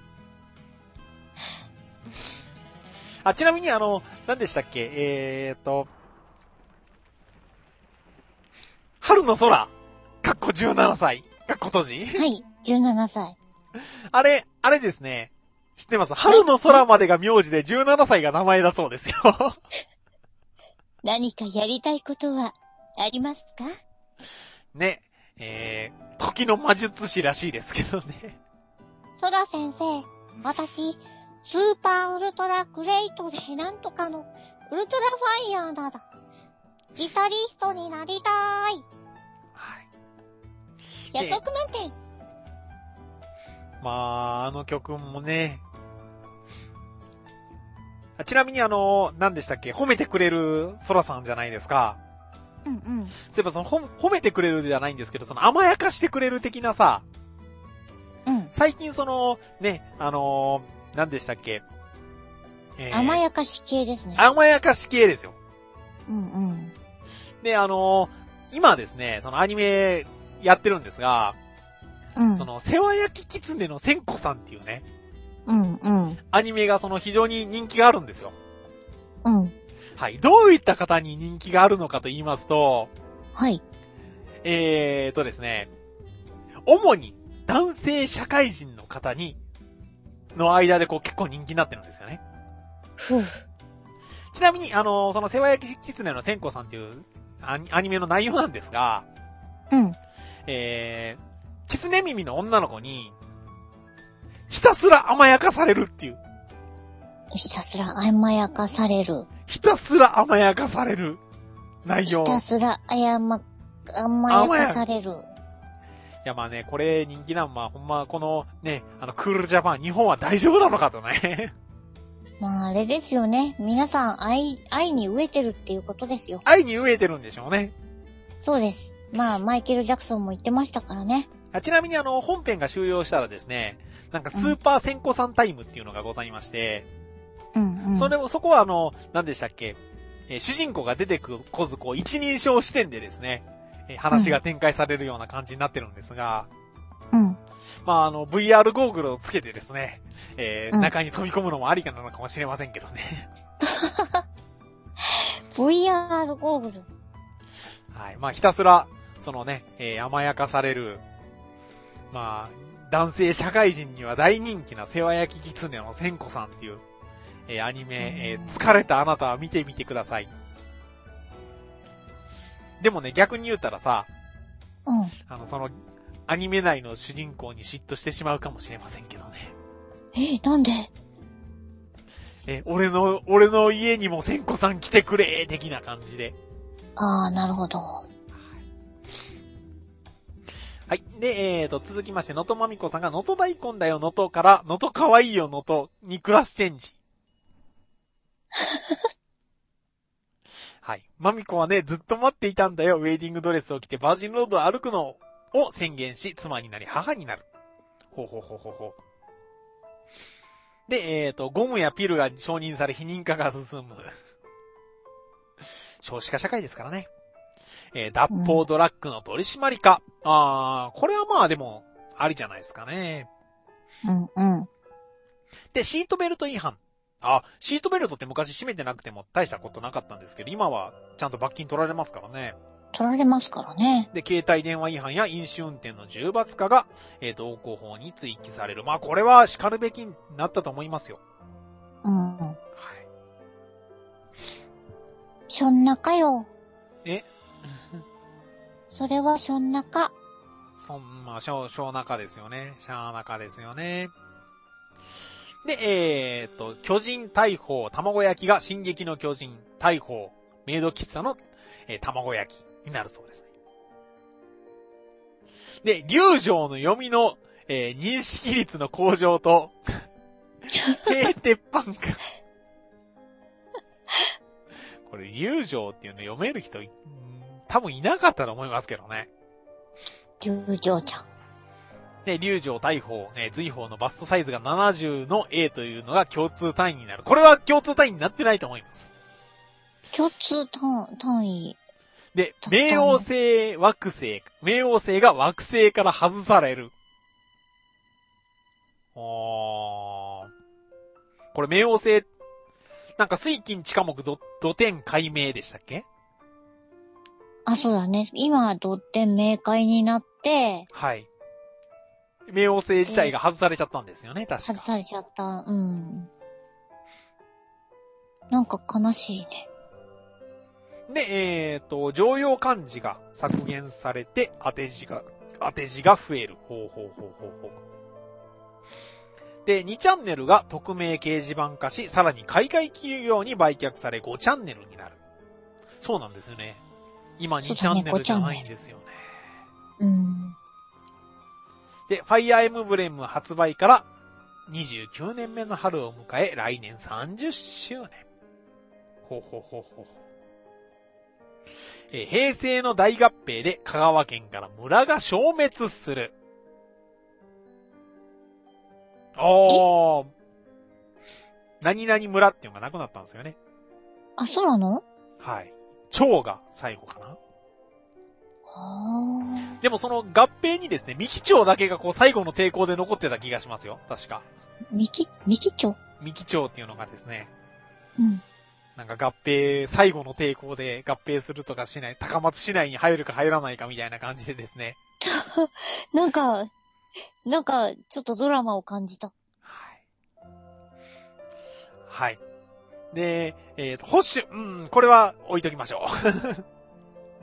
ちなみに何でしたっけ、春の空、かっこ17歳、かっこ閉じ？ はい、17歳。 あれですね。知ってます？春の空までが名字で17歳が名前だそうですよ。 何かやりたいことはありますか？ ね、時の魔術師らしいですけどね。 空先生、私、 スーパーウルトラグレイトでなんとかのウルトラファイヤーなだ。ギタリストになりたーい。 はい。 100億満点。 まあ、あの曲もね。ちなみに何でしたっけ？褒めてくれるソラさんじゃないですか。 うんうん。 そういえば褒めてくれるじゃないんですけど、甘やかしてくれる的なさ。 うん。 最近ね、何でしたっけ？ 甘やかし系ですね。 甘やかし系ですよ。 うんうん。 で、今ですね、アニメやってるんですが、 うん。 世話焼き狐の千子さんっていうね、 うんうん。 アニメが非常に人気があるんですよ。 うん。 はい。どういった方に人気があるのかと言いますと、 はい。 ですね、主に男性社会人の方の間で結構人気になってるんですよね。 ふう。 ちなみに、世話焼き狐の千子さんっていうアニメの内容なんですが、 うん。 狐耳の女の子に、ひたすら甘やかされるっていう。 ひたすら甘やかされる。 ひたすら甘やかされる内容。 ひたすら甘やかされる。 いやまあね、これ人気なんほんまこのね、クールジャパン、日本は大丈夫なのかとね。 まああれですよね。皆さん愛に飢えてるっていうことですよ。 愛に飢えてるんでしょうね。 そうです。まあマイケル・ジャクソンも言ってましたからね。 ちなみに本編が終了したらですね、なんかスーパー千子さんタイムっていうのがございまして、 うんうん。 そこは何でしたっけ、主人公が出てこず一人称視点でですね、話が展開されるような感じになってるんですが、 うん。 まあVR ゴーグルをつけてですね、中に飛び込むのもありかなのかもしれませんけどね。 VR ゴーグル。 はい。まあひたすら、甘やかされる、まあ、男性社会人には大人気な世話焼き狐の千子さんっていう、アニメ、疲れたあなたは見てみてください。でもね、逆に言うたらさ、 うん。 アニメ内の主人公に嫉妬してしまうかもしれませんけどね。 なんで？ 俺の家にも千子さん来てくれ的な感じで。 ああ、なるほど。 はい。で、続きまして、のとまみこさんが、のと大根だよ、のとから、のとかわいいよ、のとにクラスチェンジ。はい。まみこはね、ずっと待っていたんだよ。ウェディングドレスを着てバージンロードを歩くのを宣言し、妻になり母になる。ほう。で、ゴムやピルが承認され、否認化が進む。少子化社会ですからね。脱法ドラッグの取り締まりか。これはまあでも、ありじゃないですかね。 うんうん。 で、シートベルト違反。シートベルトって昔締めてなくても大したことなかったんですけど、今はちゃんと罰金取られますからね。 取られますからね。 で、携帯電話違反や飲酒運転の重罰化が、道交法に追記される。まあこれは叱るべきになったと思いますよ。 うんうん。 はい。 しょんなかよ。それはしょんなか。 まあ、しょうなかですよね。しゃーなかですよね。で、巨人大砲卵焼きが進撃の巨人大砲メイド喫茶の、卵焼きになるそうですね。で、龍城の読みの、認識率の向上と、平鉄板か。これ、龍城っていうの読める人、多分いなかったと思いますけどね。 龍城ちゃん。 で、龍城大砲、随砲のバストサイズが70の A というのが共通単位になる。これは共通単位になってないと思います。 共通単位。 で、冥王星が惑星から外される。これ冥王星、なんか水金地科目土天解明でしたっけ？ そうだね。今、土天明快になって、 はい。冥王星自体が外されちゃったんですよね、確か。 外されちゃった。うん。なんか悲しいね。 で、常用漢字が削減されて、当て字が増える。ほう。 て2チャンネルが匿名掲示板化し、さらに海外企業に売却され5チャンネルになる。そうなんですよね。今2チャンネルじゃないんですよね。で、ファイアーエムブレム発売から29年目の春を迎え、来年30周年。ほうほうほうほう。平成の大合併で香川県から村が消滅する。何々村っていうのがなくなったんですよね。 あ、そうなの？ はい。町が最後かな。でもその合併にですね、三木町だけがこう最後の抵抗で残ってた気がしますよ。確か。 三木町？ 三木町っていうのがですね。 うん。 なんか合併、最後の抵抗で合併するとかしない、高松市内に入るか入らないかみたいな感じでですね。 なんか、ちょっとドラマを感じた。 はい。はい。で、ホッシュ、これは置いときましょう。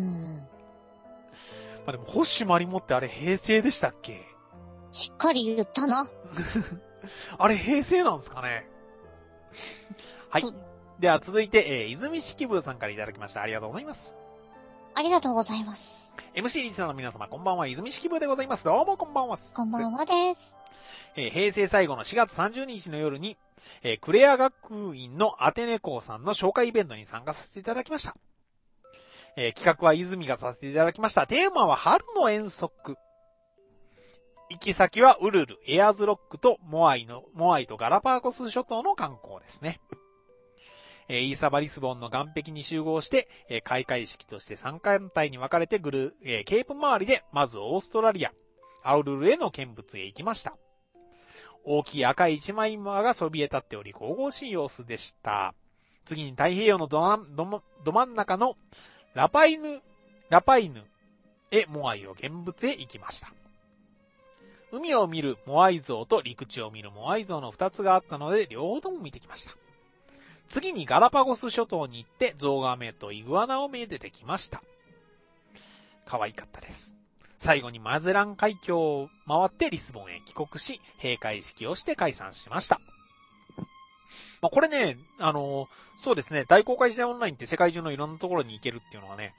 まあでも、ホッシュマリモってあれ平成でしたっけ？ しっかり言ったな。 あれ平成なんですかね？はい。では続いて、泉式部さんからいただきました。ありがとうございます。 ありがとうございます。 MC リスナーの皆様、こんばんは。泉式部でございます。どうもこんばんは。 こんばんはです。 平成最後の4月30日の夜に、クレア学院のアテネ校さんの紹介イベントに参加させていただきました。企画は泉がさせていただきました。テーマは春の遠足。行き先はウルル、エアーズロックとモアイとガラパゴス諸島の観光ですね。イーサバリスボンの岸壁に集合して、開会式として3艦隊に分かれてケープ周りで、まずオーストラリア、アウルルへの見物へ行きました。大きい赤い一枚岩がそびえ立っており、神々しい様子でした。次に太平洋のど真ん中のラパイヌへモアイを見物へ行きました。海を見るモアイ像と陸地を見るモアイ像の2つがあったので、両方とも見てきました。次にガラパゴス諸島に行ってゾウガメとイグアナをめでてきました。可愛かったです。最後にマゼラン海峡を回ってリスボンへ帰国し、閉会式をして解散しました。まあ、これね、そうですね、大公開時代オンラインって世界中のいろんなところに行けるっていうのはね、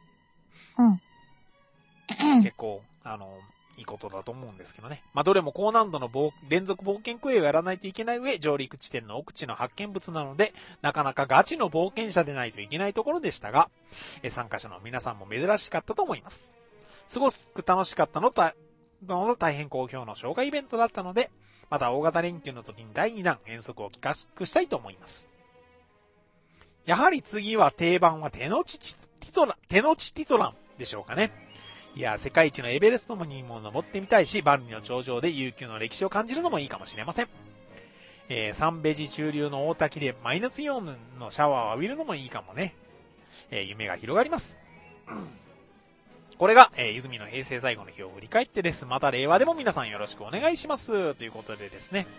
結構、いいことだと思うんですけどね。まあ、どれも高難度の連続冒険クエをやらないといけない上、上陸地点の奥地の発見物なので、なかなかガチの冒険者でないといけないところでしたが、参加者の皆さんも珍しかったと思います。すごく楽しかったの大変好評の紹介イベントだったので、また大型連休の時に第2弾遠足を企画したいと思います。やはり次は定番は手の内ティトランでしょうかね。いや、世界一のエベレストにも登ってみたいし、万里の長城で悠久の歴史を感じるのもいいかもしれません。サンベジ中流の大滝でマイナスイオンのシャワーを浴びるのもいいかもね。夢が広がります。これが、泉の平成最後の日を振り返ってです。また令和でも皆さんよろしくお願いします。ということでですね。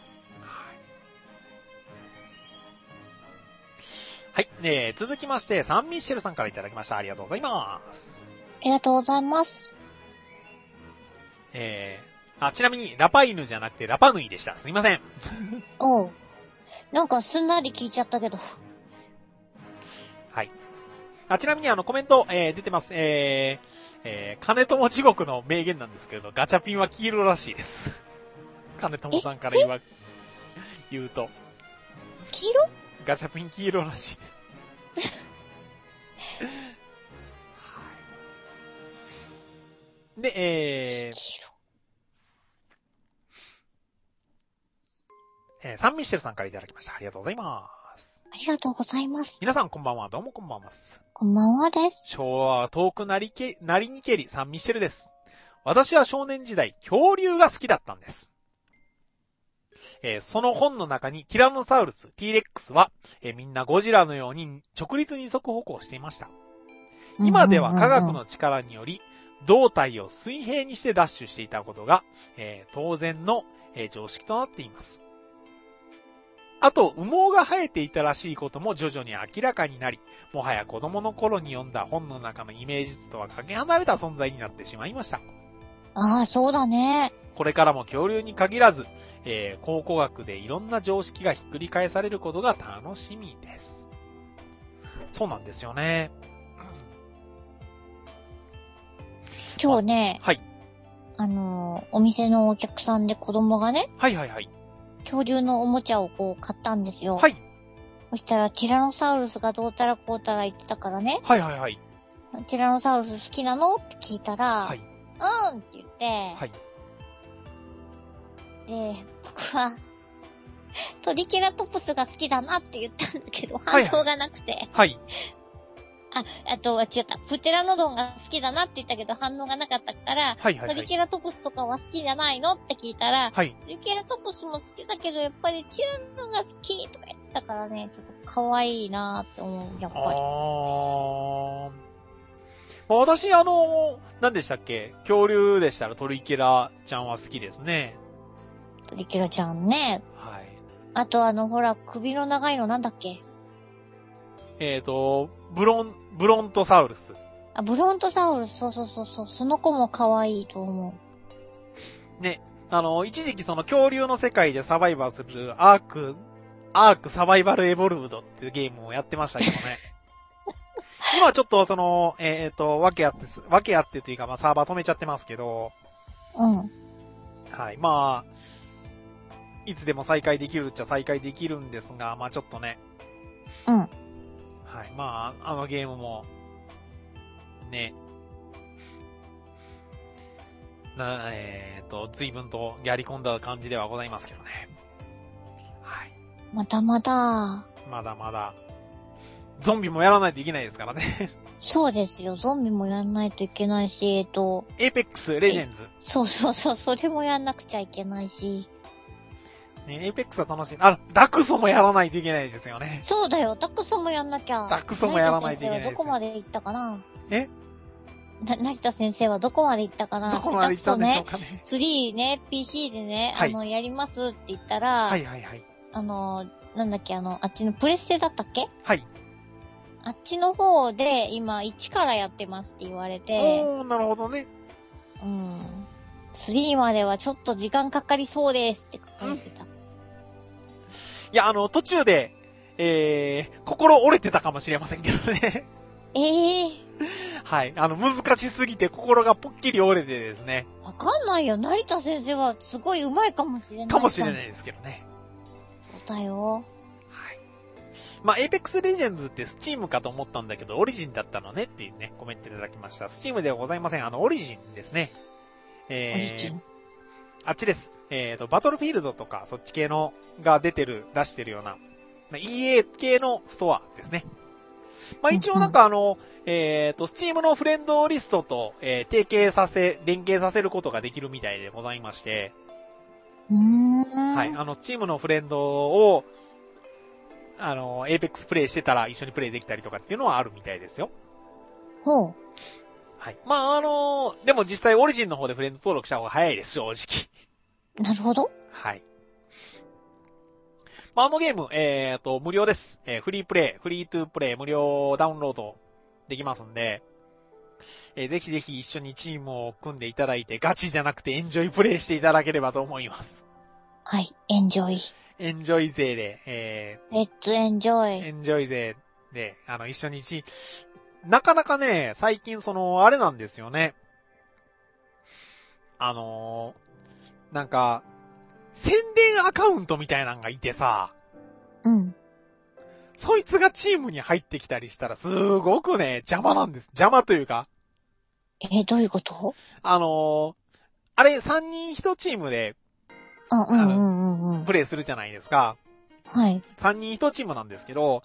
はい。続きまして、サンミッシェルさんからいただきました。ありがとうございます。 ありがとうございます。 ちなみに、ラパイヌじゃなくてラパヌイでした。すいません。 おう。なんかすんなり聞いちゃったけど。 はい。ちなみにコメント、出てます。金友地獄の名言なんですけれど、ガチャピンは黄色らしいです。金友さんから言うと。 黄色？ ガチャピン黄色らしいです。で、サンミッシェルさんからいただきました。ありがとうございます。 ありがとうございます。 皆さんこんばんは。どうもこんばんは。 こんばんはです。 昭和は遠くなりにけり、サンミッシェルです。私は少年時代、恐竜が好きだったんです。その本の中にティラノサウルス、T-レックスは、みんなゴジラのように直立二足歩行していました。今では科学の力により、胴体を水平にしてダッシュしていたことが、当然の、常識となっています。あと、羽毛が生えていたらしいことも徐々に明らかになり、もはや子供の頃に読んだ本の中のイメージ図とはかけ離れた存在になってしまいました。 ああ、そうだね。 これからも恐竜に限らず、考古学でいろんな常識がひっくり返されることが楽しみです。そうなんですよね。 今日ね、 はい。 お店のお客さんで子供がね、 はいはいはい。 恐竜のおもちゃをこう買ったんですよ。 はい。 そしたら、ティラノサウルスがどうたらこうたら言ってたからね。 はいはいはい。 ティラノサウルス好きなのって聞いたら、 はい。 うんって言って、 はい。 で、僕は、トリケラトプスが好きだなって言ったんだけど、 はい反応がなくて。 はい。 あとは違った。プテラノドンが好きだなって言ったけど反応がなかったから、 はいはいはい。 トリケラトプスとかは好きじゃないのって聞いたら、 はい。 トリケラトプスも好きだけど、やっぱりティラノが好きとか言ってたからね、ちょっと可愛いなーって思う、やっぱり。 私、何でしたっけ？恐竜でしたらトリケラちゃんは好きですね。 トリケラちゃんね。 はい。 あとほら、首の長いのなんだっけ？ ブロントサウルス。 ブロントサウルス、そう。その子も可愛いと思う。ね。一時期その恐竜の世界でサバイバーするアークサバイバルエボルブドっていうゲームをやってましたけどね。今ちょっと分け合ってというか、まあサーバー止めちゃってますけど。 うん。 はい。まあ、いつでも再開できるっちゃ再開できるんですが、まあちょっとね。 うん。 はい。まあ、ゲームも、ね。随分とやり込んだ感じではございますけどね。はい。 まだまだ。 まだまだ。ゾンビもやらないといけないですからね。 そうですよ。ゾンビもやんないといけないし、 エーペックスレジェンズ。 そう。それもやんなくちゃいけないし。 ね、エーペックスは楽しい。ダクソもやらないといけないですよね。 そうだよ。ダクソもやんなきゃ。 ダクソもやらないといけないですよ。 どこまで行ったかな？成田先生はどこまで行ったかな？ どこまで行ったんでしょうかね。 3ね、PC でね、 はい、 やりますって言ったら、 はい。 なんだっけ、あっちのプレステだったっけ？ はい。 あっちの方で今1からやってますって言われて。 なるほどね。 3まではちょっと時間かかりそうですって書かれてた。いや、途中で、心折れてたかもしれませんけどね。はい。難しすぎて心がぽっきり折れてですね。 わかんないよ。成田先生はすごい上手いかもしれない。 かもしれないですけどね。 そうだよ。はい。 まあ、Apex Legends ってスチームかと思ったんだけど、オリジンだったのねっていうね、コメントいただきました。スチームではございません。オリジンですね。 オリジン。 あっちです。バトルフィールドとか、そっち系のが出してるような、EA 系のストアですね。まあ、一応なんかスチームのフレンドリストと、連携させることができるみたいでございまして。はい。スチームのフレンドを、Apex プレイしてたら一緒にプレイできたりとかっていうのはあるみたいですよ。 ほう。 はい。まあ、でも実際オリジンの方でフレンド登録した方が早いです、正直。 なるほど。 はい。まあ、ゲーム、無料です。フリートゥープレイ、無料ダウンロードできますんで、ぜひぜひ一緒にチームを組んでいただいて、ガチじゃなくてエンジョイプレイしていただければと思います。 はい、エンジョイ。 エンジョイ勢で、 レッツエンジョイ。 エンジョイ勢で、一緒になかなかね、最近あれなんですよね。なんか、宣伝アカウントみたいなのがいてさ。 うん。 そいつがチームに入ってきたりしたらすごくね、邪魔なんです。邪魔というか。 どういうこと？ あれ3人1チームで、プレイするじゃないですか。 はい。 3人1チームなんですけど、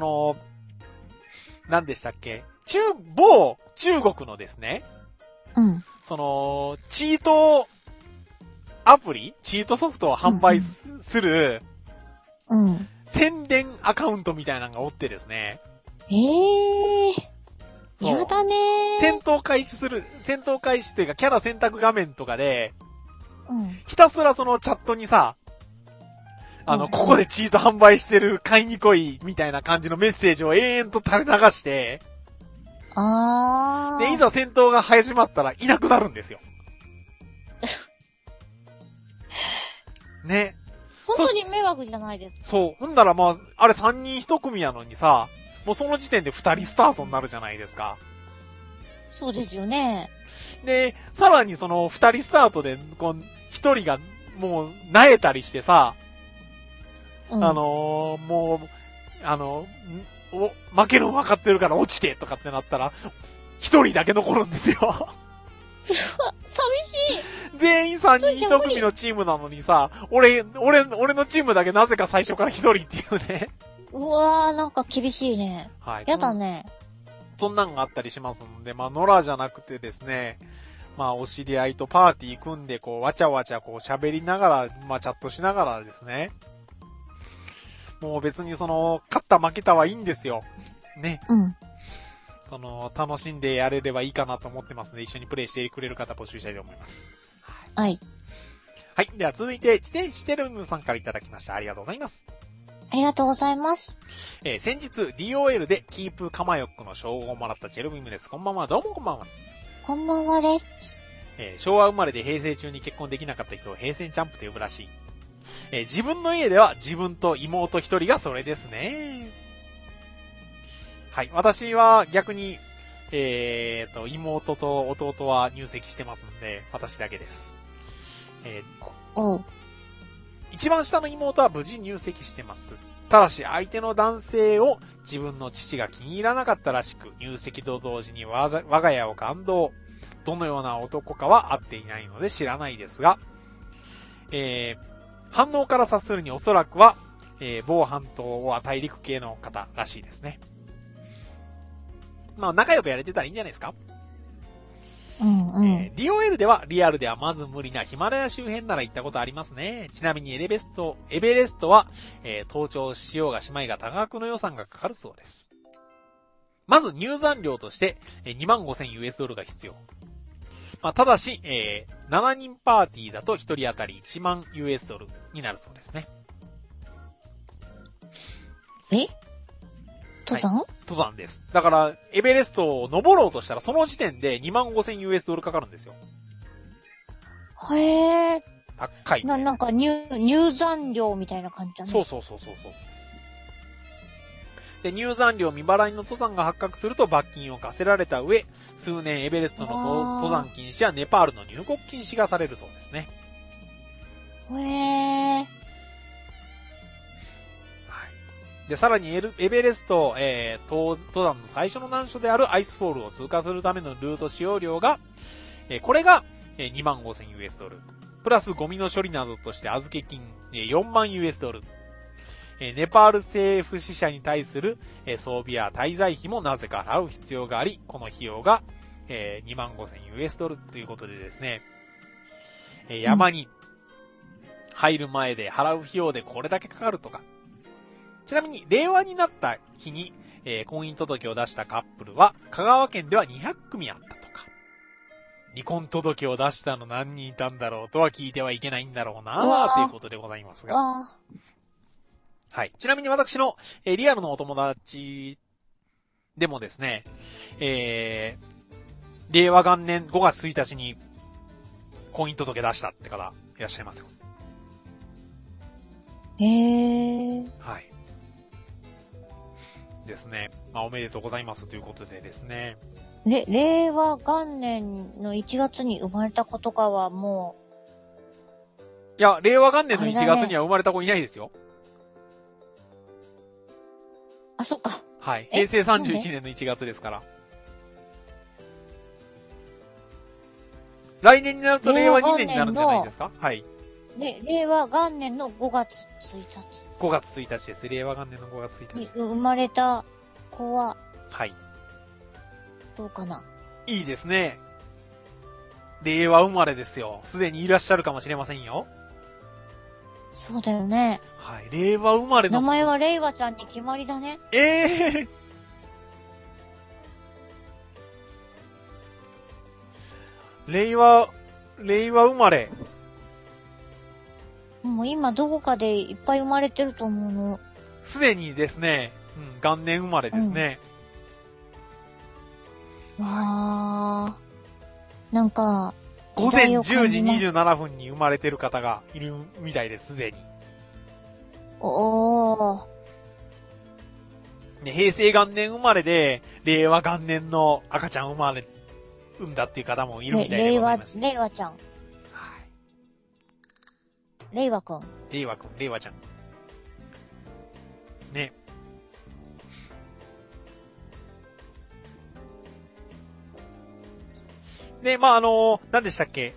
何でしたっけ？某中国のですね。 うん。 チートアプリ？チートソフトを販売する、宣伝アカウントみたいなのがおってですね。 やだねー。 戦闘開始っていうかキャラ選択画面とかで、ひたすらチャットにさ、ここでチート販売してる、買いに来い、みたいな感じのメッセージを永遠と垂れ流して、 で、 いざ戦闘が始まったらいなくなるんですよ。 ね。 本当に迷惑じゃないですか。 そう。ほんだらまあ、あれ3人1組やのにさ、もうその時点で2人スタートになるじゃないですか。 そうですよね。 で、さらにその2人スタートで、こう、1人がもう、萎えたりしてさ、 うん、 もう、負けるの分かってるから落ちてとかってなったら、1人だけ残るんですよ。 寂しい。 全員3人1組のチームなのにさ、俺のチームだけなぜか最初から1人っていうね。 うわー、なんか厳しいね。 はい。 やだね。 そんなんがあったりしますので、まあ、野良じゃなくてですね、まあ、お知り合いとパーティー組んで、こう、わちゃわちゃこう喋りながら、まあ、チャットしながらですね。もう別にその、勝った負けたはいいんですよ。ね。 うん。 その、楽しんでやれればいいかなと思ってますので、一緒にプレイしてくれる方募集したいと思います。 はい。 はい。では続いて、自転車チェルムさんからいただきました。ありがとうございます。 ありがとうございます。 先日、DOL でキープカマヨックの称号をもらったチェルミムです。こんばんは。どうもこんばんは。 こんばんはです。 昭和生まれで平成中に結婚できなかった人を平成チャンプと呼ぶらしい。自分の家では自分と妹一人がそれですね。はい。私は逆に、妹と弟は入籍してますんで、私だけです。一番下の妹は無事入籍してます。ただし相手の男性を自分の父が気に入らなかったらしく、入籍と同時に我が家を感動。どのような男かは会っていないので知らないですが、反応から察するにおそらくは、某半島は大陸系の方らしいですね。まあ仲良くやれてたらいいんじゃないですか。DOL ではリアルではまず無理なヒマラヤ周辺なら行ったことありますね。ちなみにエベレストは、登頂しようがしまいが多額の予算がかかるそうです。まず入山料として25,000 US ドルが必要。まあ、ただし、7人パーティーだと1人当たり1万 US ドルになるそうですね。 登山、 はい、登山です。だから、エベレストを登ろうとしたら、その時点で25,000 US ドルかかるんですよ。 へー。 高い、ね。 なんか入山料みたいな感じだね。 そう。で、入山料未払いの登山が発覚すると罰金を課せられた上、数年エベレストの登山禁止やネパールの入国禁止がされるそうですね。 へー。 で、さらにエベレスト、登山の最初の難所であるアイスフォールを通過するためのルート使用料が、これが、25,000 US ドル。プラスゴミの処理などとして預け金、4万 US ドル。ネパール政府支社に対する、装備や滞在費もなぜか払う必要があり、この費用が、25,000 US ドルということでですね、山に入る前で払う費用でこれだけかかるとか。ちなみに、令和になった日に、婚姻届を出したカップルは、香川県では200組あったとか。離婚届を出したの何人いたんだろうとは聞いてはいけないんだろうなということでございますが。はい。ちなみに私の、リアルのお友達でもですね、令和元年5月1日に婚姻届出したって方いらっしゃいますよ。はい。ですね。まあ、おめでとうございますということでですね。 令和元年の1月に生まれた子とかはもう。いや、令和元年の1月には生まれた子いないですよ。 あ、そっか。 はい。平成31年の1月ですから。来年になると令和2年になるんじゃないですか？はい。 令和元年の5月1日。 5月1日です。令和元年の5月1日です。 生まれた子は。 はい。 どうかな？ いいですね。令和生まれですよ。すでにいらっしゃるかもしれませんよ。 そうだよね。 はい。令和生まれの。 名前は令和ちゃんに決まりだね。 令和生まれ。 もう今どこかでいっぱい生まれてると思うの。 すでにですね、元年生まれですね。 わー。なんか、 午前10時27分に生まれてる方がいるみたいです、すでに。 おー。 ね、平成元年生まれで、令和元年の赤ちゃん産んだっていう方もいるみたいでございます。 令和ちゃん。はい。令和くん。 令和ちゃん。ね。で、まあ、何でしたっけ？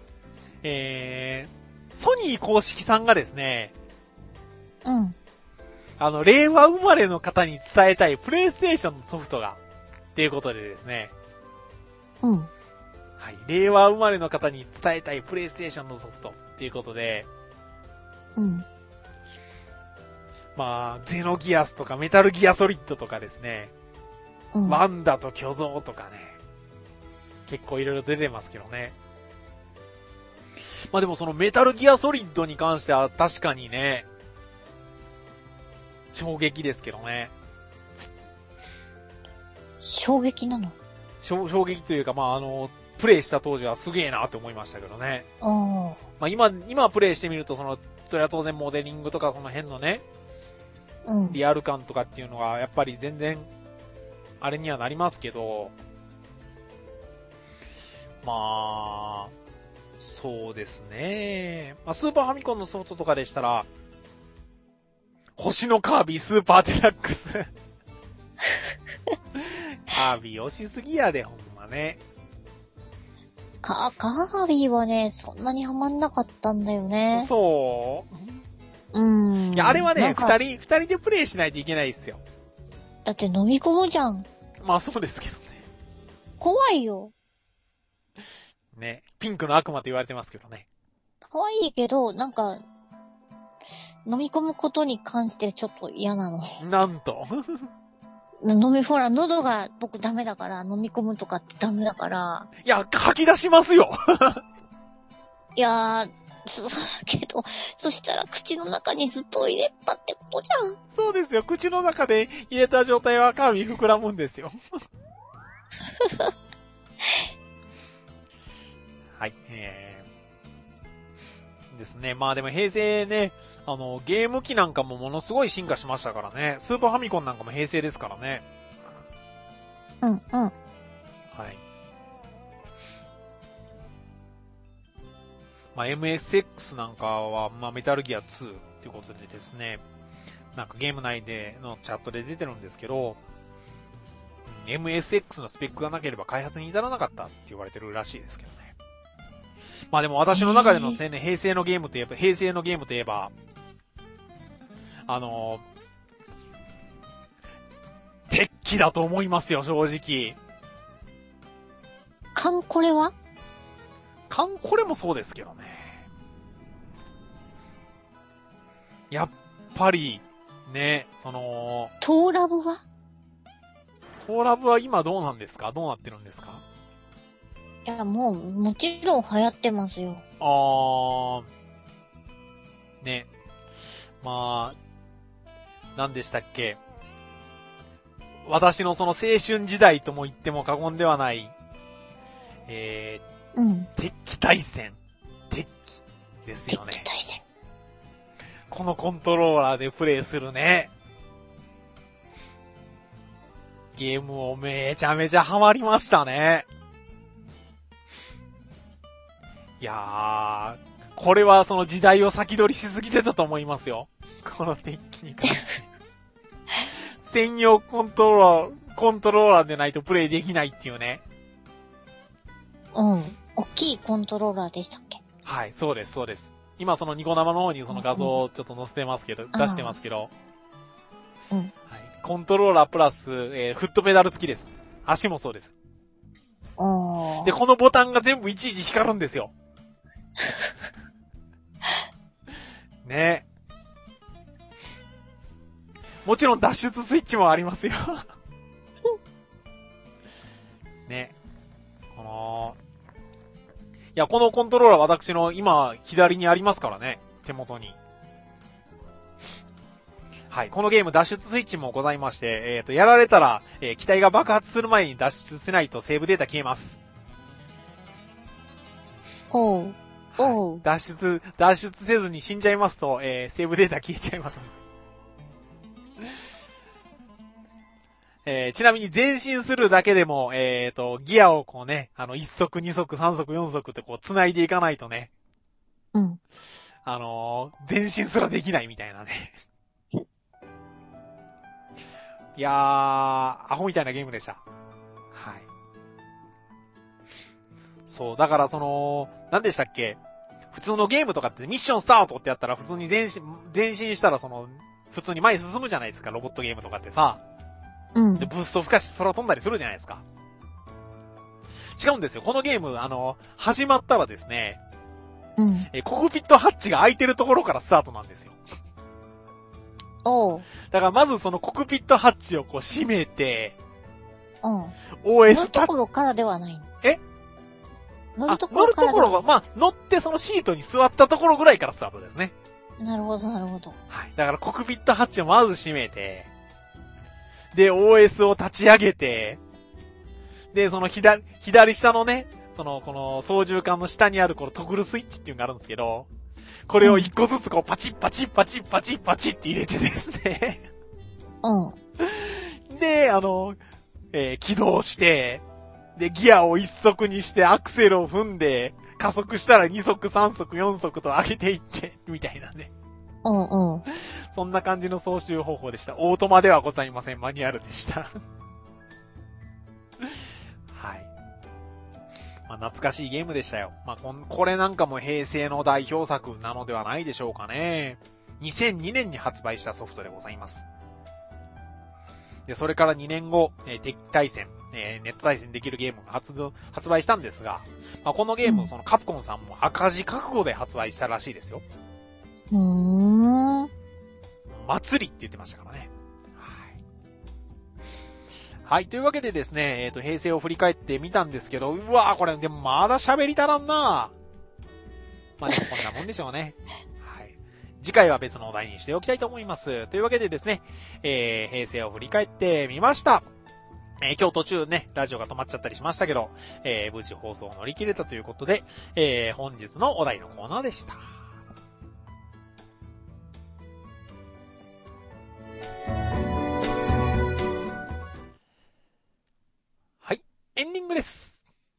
ソニー公式さんがですね、 うん。 令和生まれの方に伝えたいプレイステーションのソフトが、っていうことでですね。 うん。 はい。令和生まれの方に伝えたいプレイステーションのソフトっていうことで。 うん。 まあ、ゼノギアスとかメタルギアソリッドとかですね。 うん。 ワンダと巨像とかね。結構いろいろ出てますけどね。まあでもそのメタルギアソリッドに関しては確かにね、衝撃ですけどね。 衝撃なの？ 衝撃というか、まあプレイした当時はすげえなって思いましたけどね。まあ今プレイしてみるとそれは当然モデリングとかその辺のね、 うん。 リアル感とかっていうのがやっぱり全然、あれにはなりますけど、まあ、そうですね。まあ、スーパーファミコンのソフトとかでしたら、星のカービィスーパーデラックス。カービィ押しすぎやで、ほんまね。 カービィはね、そんなにハマんなかったんだよね。 そう。いや、あれはね、二人でプレイしないといけないですよ。 だって飲み込むじゃん。 まあそうですけどね。 怖いよ。 ね、ピンクの悪魔と言われてますけどね。 可愛いけど、なんか、飲み込むことに関してちょっと嫌なの。 なんと。 ほら、喉が僕ダメだから、飲み込むとかってダメだから。 いや、吐き出しますよ。 いやー、けど、そしたら口の中にずっと入れっぱってことじゃん。 そうですよ。口の中で入れた状態はカービィ膨らむんですよ。はい、ですね。まあでも平成ね、ゲーム機なんかもものすごい進化しましたからね。スーパーファミコンなんかも平成ですからね。 うん、うん。はい。 まあ MSX なんかは、まあメタルギア2っていうことでですね、なんかゲーム内でのチャットで出てるんですけど、MSX のスペックがなければ開発に至らなかったって言われてるらしいですけどね。まあでも私の中での平成のゲームといえば、鉄器だと思いますよ、正直。 カンコレは？ これもそうですけどね。やっぱり、ね、 トーラブは今どうなんですか？どうなってるんですか？ いや、もちろん流行ってますよ。 ね。まあ、何でしたっけ？私のその青春時代とも言っても過言ではない、鉄器対戦。鉄器ですよね。 鉄器対戦。 このコントローラーでプレイするね。ゲームをめちゃめちゃハマりましたね。いやー、これはその時代を先取りしすぎてたと思いますよ。この鉄器に関して。専用コントローラーでないとプレイできないっていうね。 うん。大きいコントローラーでしたっけ？ はい、そうです、そうです。今そのニコ生の方にその画像をちょっと載せてますけど、出してますけど。 うん。 はい。コントローラープラス、フットペダル付きです。足もそうです。で、このボタンが全部いちいち光るんですよ。ね。もちろん脱出スイッチもありますよ。ね。いや、このコントローラー私の今、左にありますからね。手元に。はい。このゲーム脱出スイッチもございまして、やられたら、機体が爆発する前に脱出せないとセーブデータ消えます。 ほう。おう。 脱出せずに死んじゃいますと、セーブデータ消えちゃいますので。ちなみに前進するだけでも、ギアをこうね、1足、2足、3足、4足ってこう繋いでいかないとね。 うん。 前進すらできないみたいなね。いやー、アホみたいなゲームでした。はい。そう、だから何でしたっけ？普通のゲームとかってミッションスタートってやったら普通に前進したら普通に前に進むじゃないですか、ロボットゲームとかってさ。 うん。 で、ブースト吹かして空飛んだりするじゃないですか。違うんですよ。このゲーム、始まったらですね、 うん。 コクピットハッチが開いてるところからスタートなんですよ。 おう。 だからまずそのコクピットハッチをこう閉めて、 うん。 OS 乗るところからではないの。 え？ 乗るところから。 乗るところが、まあ、乗ってそのシートに座ったところぐらいからスタートですね。 なるほど、なるほど。 はい。だからコクピットハッチをまず閉めて、で、OS を立ち上げて、で、その左下のね、この操縦桿の下にあるこのトグルスイッチっていうのがあるんですけど、これを一個ずつこうパチッパチッパチッパチッパチッって入れてですね。 うん。 で、起動して、で、ギアを一足にしてアクセルを踏んで、加速したら2足、3足、4足と上げていって、みたいなね。 うんうん。 そんな感じの操縦方法でした。オートマではございません。マニュアルでした。はい。まあ、懐かしいゲームでしたよ。まあ、これなんかも平成の代表作なのではないでしょうかね。2002年に発売したソフトでございます。で、それから2年後、敵対戦、ネット対戦できるゲームが発売したんですが、まあ、このゲーム、そのカプコンさんも赤字覚悟で発売したらしいですよ。祭りって言ってましたからね。はい。はい、というわけでですね、平成を振り返ってみたんですけど、うわーこれでもまだ喋り足らんな。まあでもこんなもんでしょうね。はい。次回は別のお題にしておきたいと思います。というわけでですね、平成を振り返ってみました。今日途中ね、ラジオが止まっちゃったりしましたけど、無事放送を乗り切れたということで、本日のお題のコーナーでした。はい、エンディングです。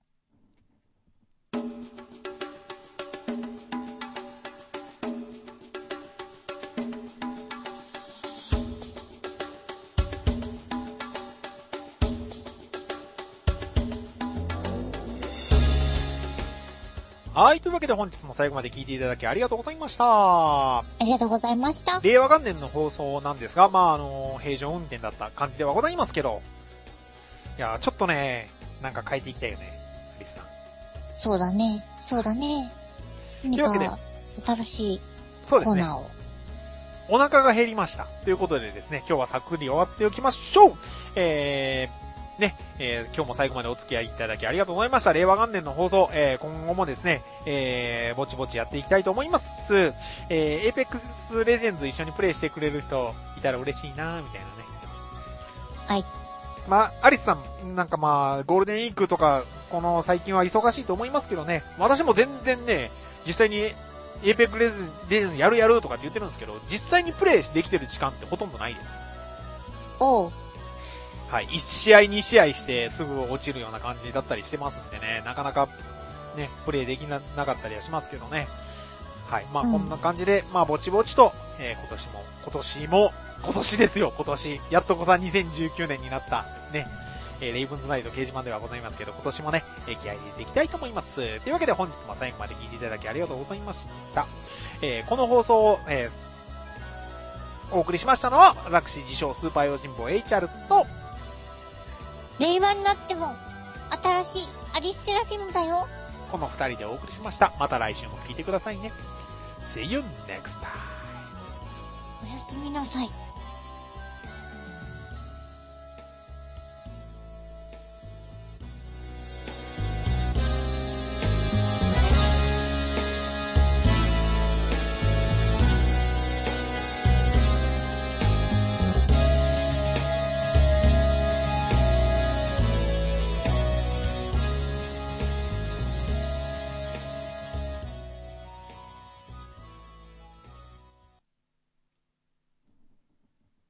はい。というわけで本日も最後まで聞いていただきありがとうございました。 ありがとうございました。 令和元年の放送なんですが、まあ、平常運転だった感じではございますけど、いや、ちょっとね、なんか変えていきたいよね、アリスさん。 そうだね。そうだね。 というわけで、 新しいそうですね。 コーナーを。 お腹が減りました。ということでですね、今日はさっくり終わっておきましょう。ね、今日も最後までお付き合いいただきありがとうございました。令和元年の放送、今後もですね、ぼちぼちやっていきたいと思います。Apex Legends 一緒にプレイしてくれる人いたら嬉しいなみたいなね。 はい。 まあ、アリスさん、なんかまあ、ゴールデンウィークとか、この最近は忙しいと思いますけどね、私も全然ね、実際に Apex Legends やるとかって言ってるんですけど、実際にプレイできてる時間ってほとんどないです。 おう。 はい、1試合2試合してすぐ落ちるような感じだったりしてますんでね、なかなかね、プレイできなかったりはしますけどね。はい、まあこんな感じで、まあぼちぼちと、今年ですよ、今年。やっとこさ2019年になった、ね、レイブンズナイト掲示板ではございますけど、今年もね、気合い入れていきたいと思います。というわけで本日も最後まで聞いていただきありがとうございました。この放送を、お送りしましたのは、私、自称スーパー用心棒 HR と、 令和になっても、新しいアリスセラフィムだよ。 この二人でお送りしました。また来週も聞いてくださいね。See you next time. おやすみなさい。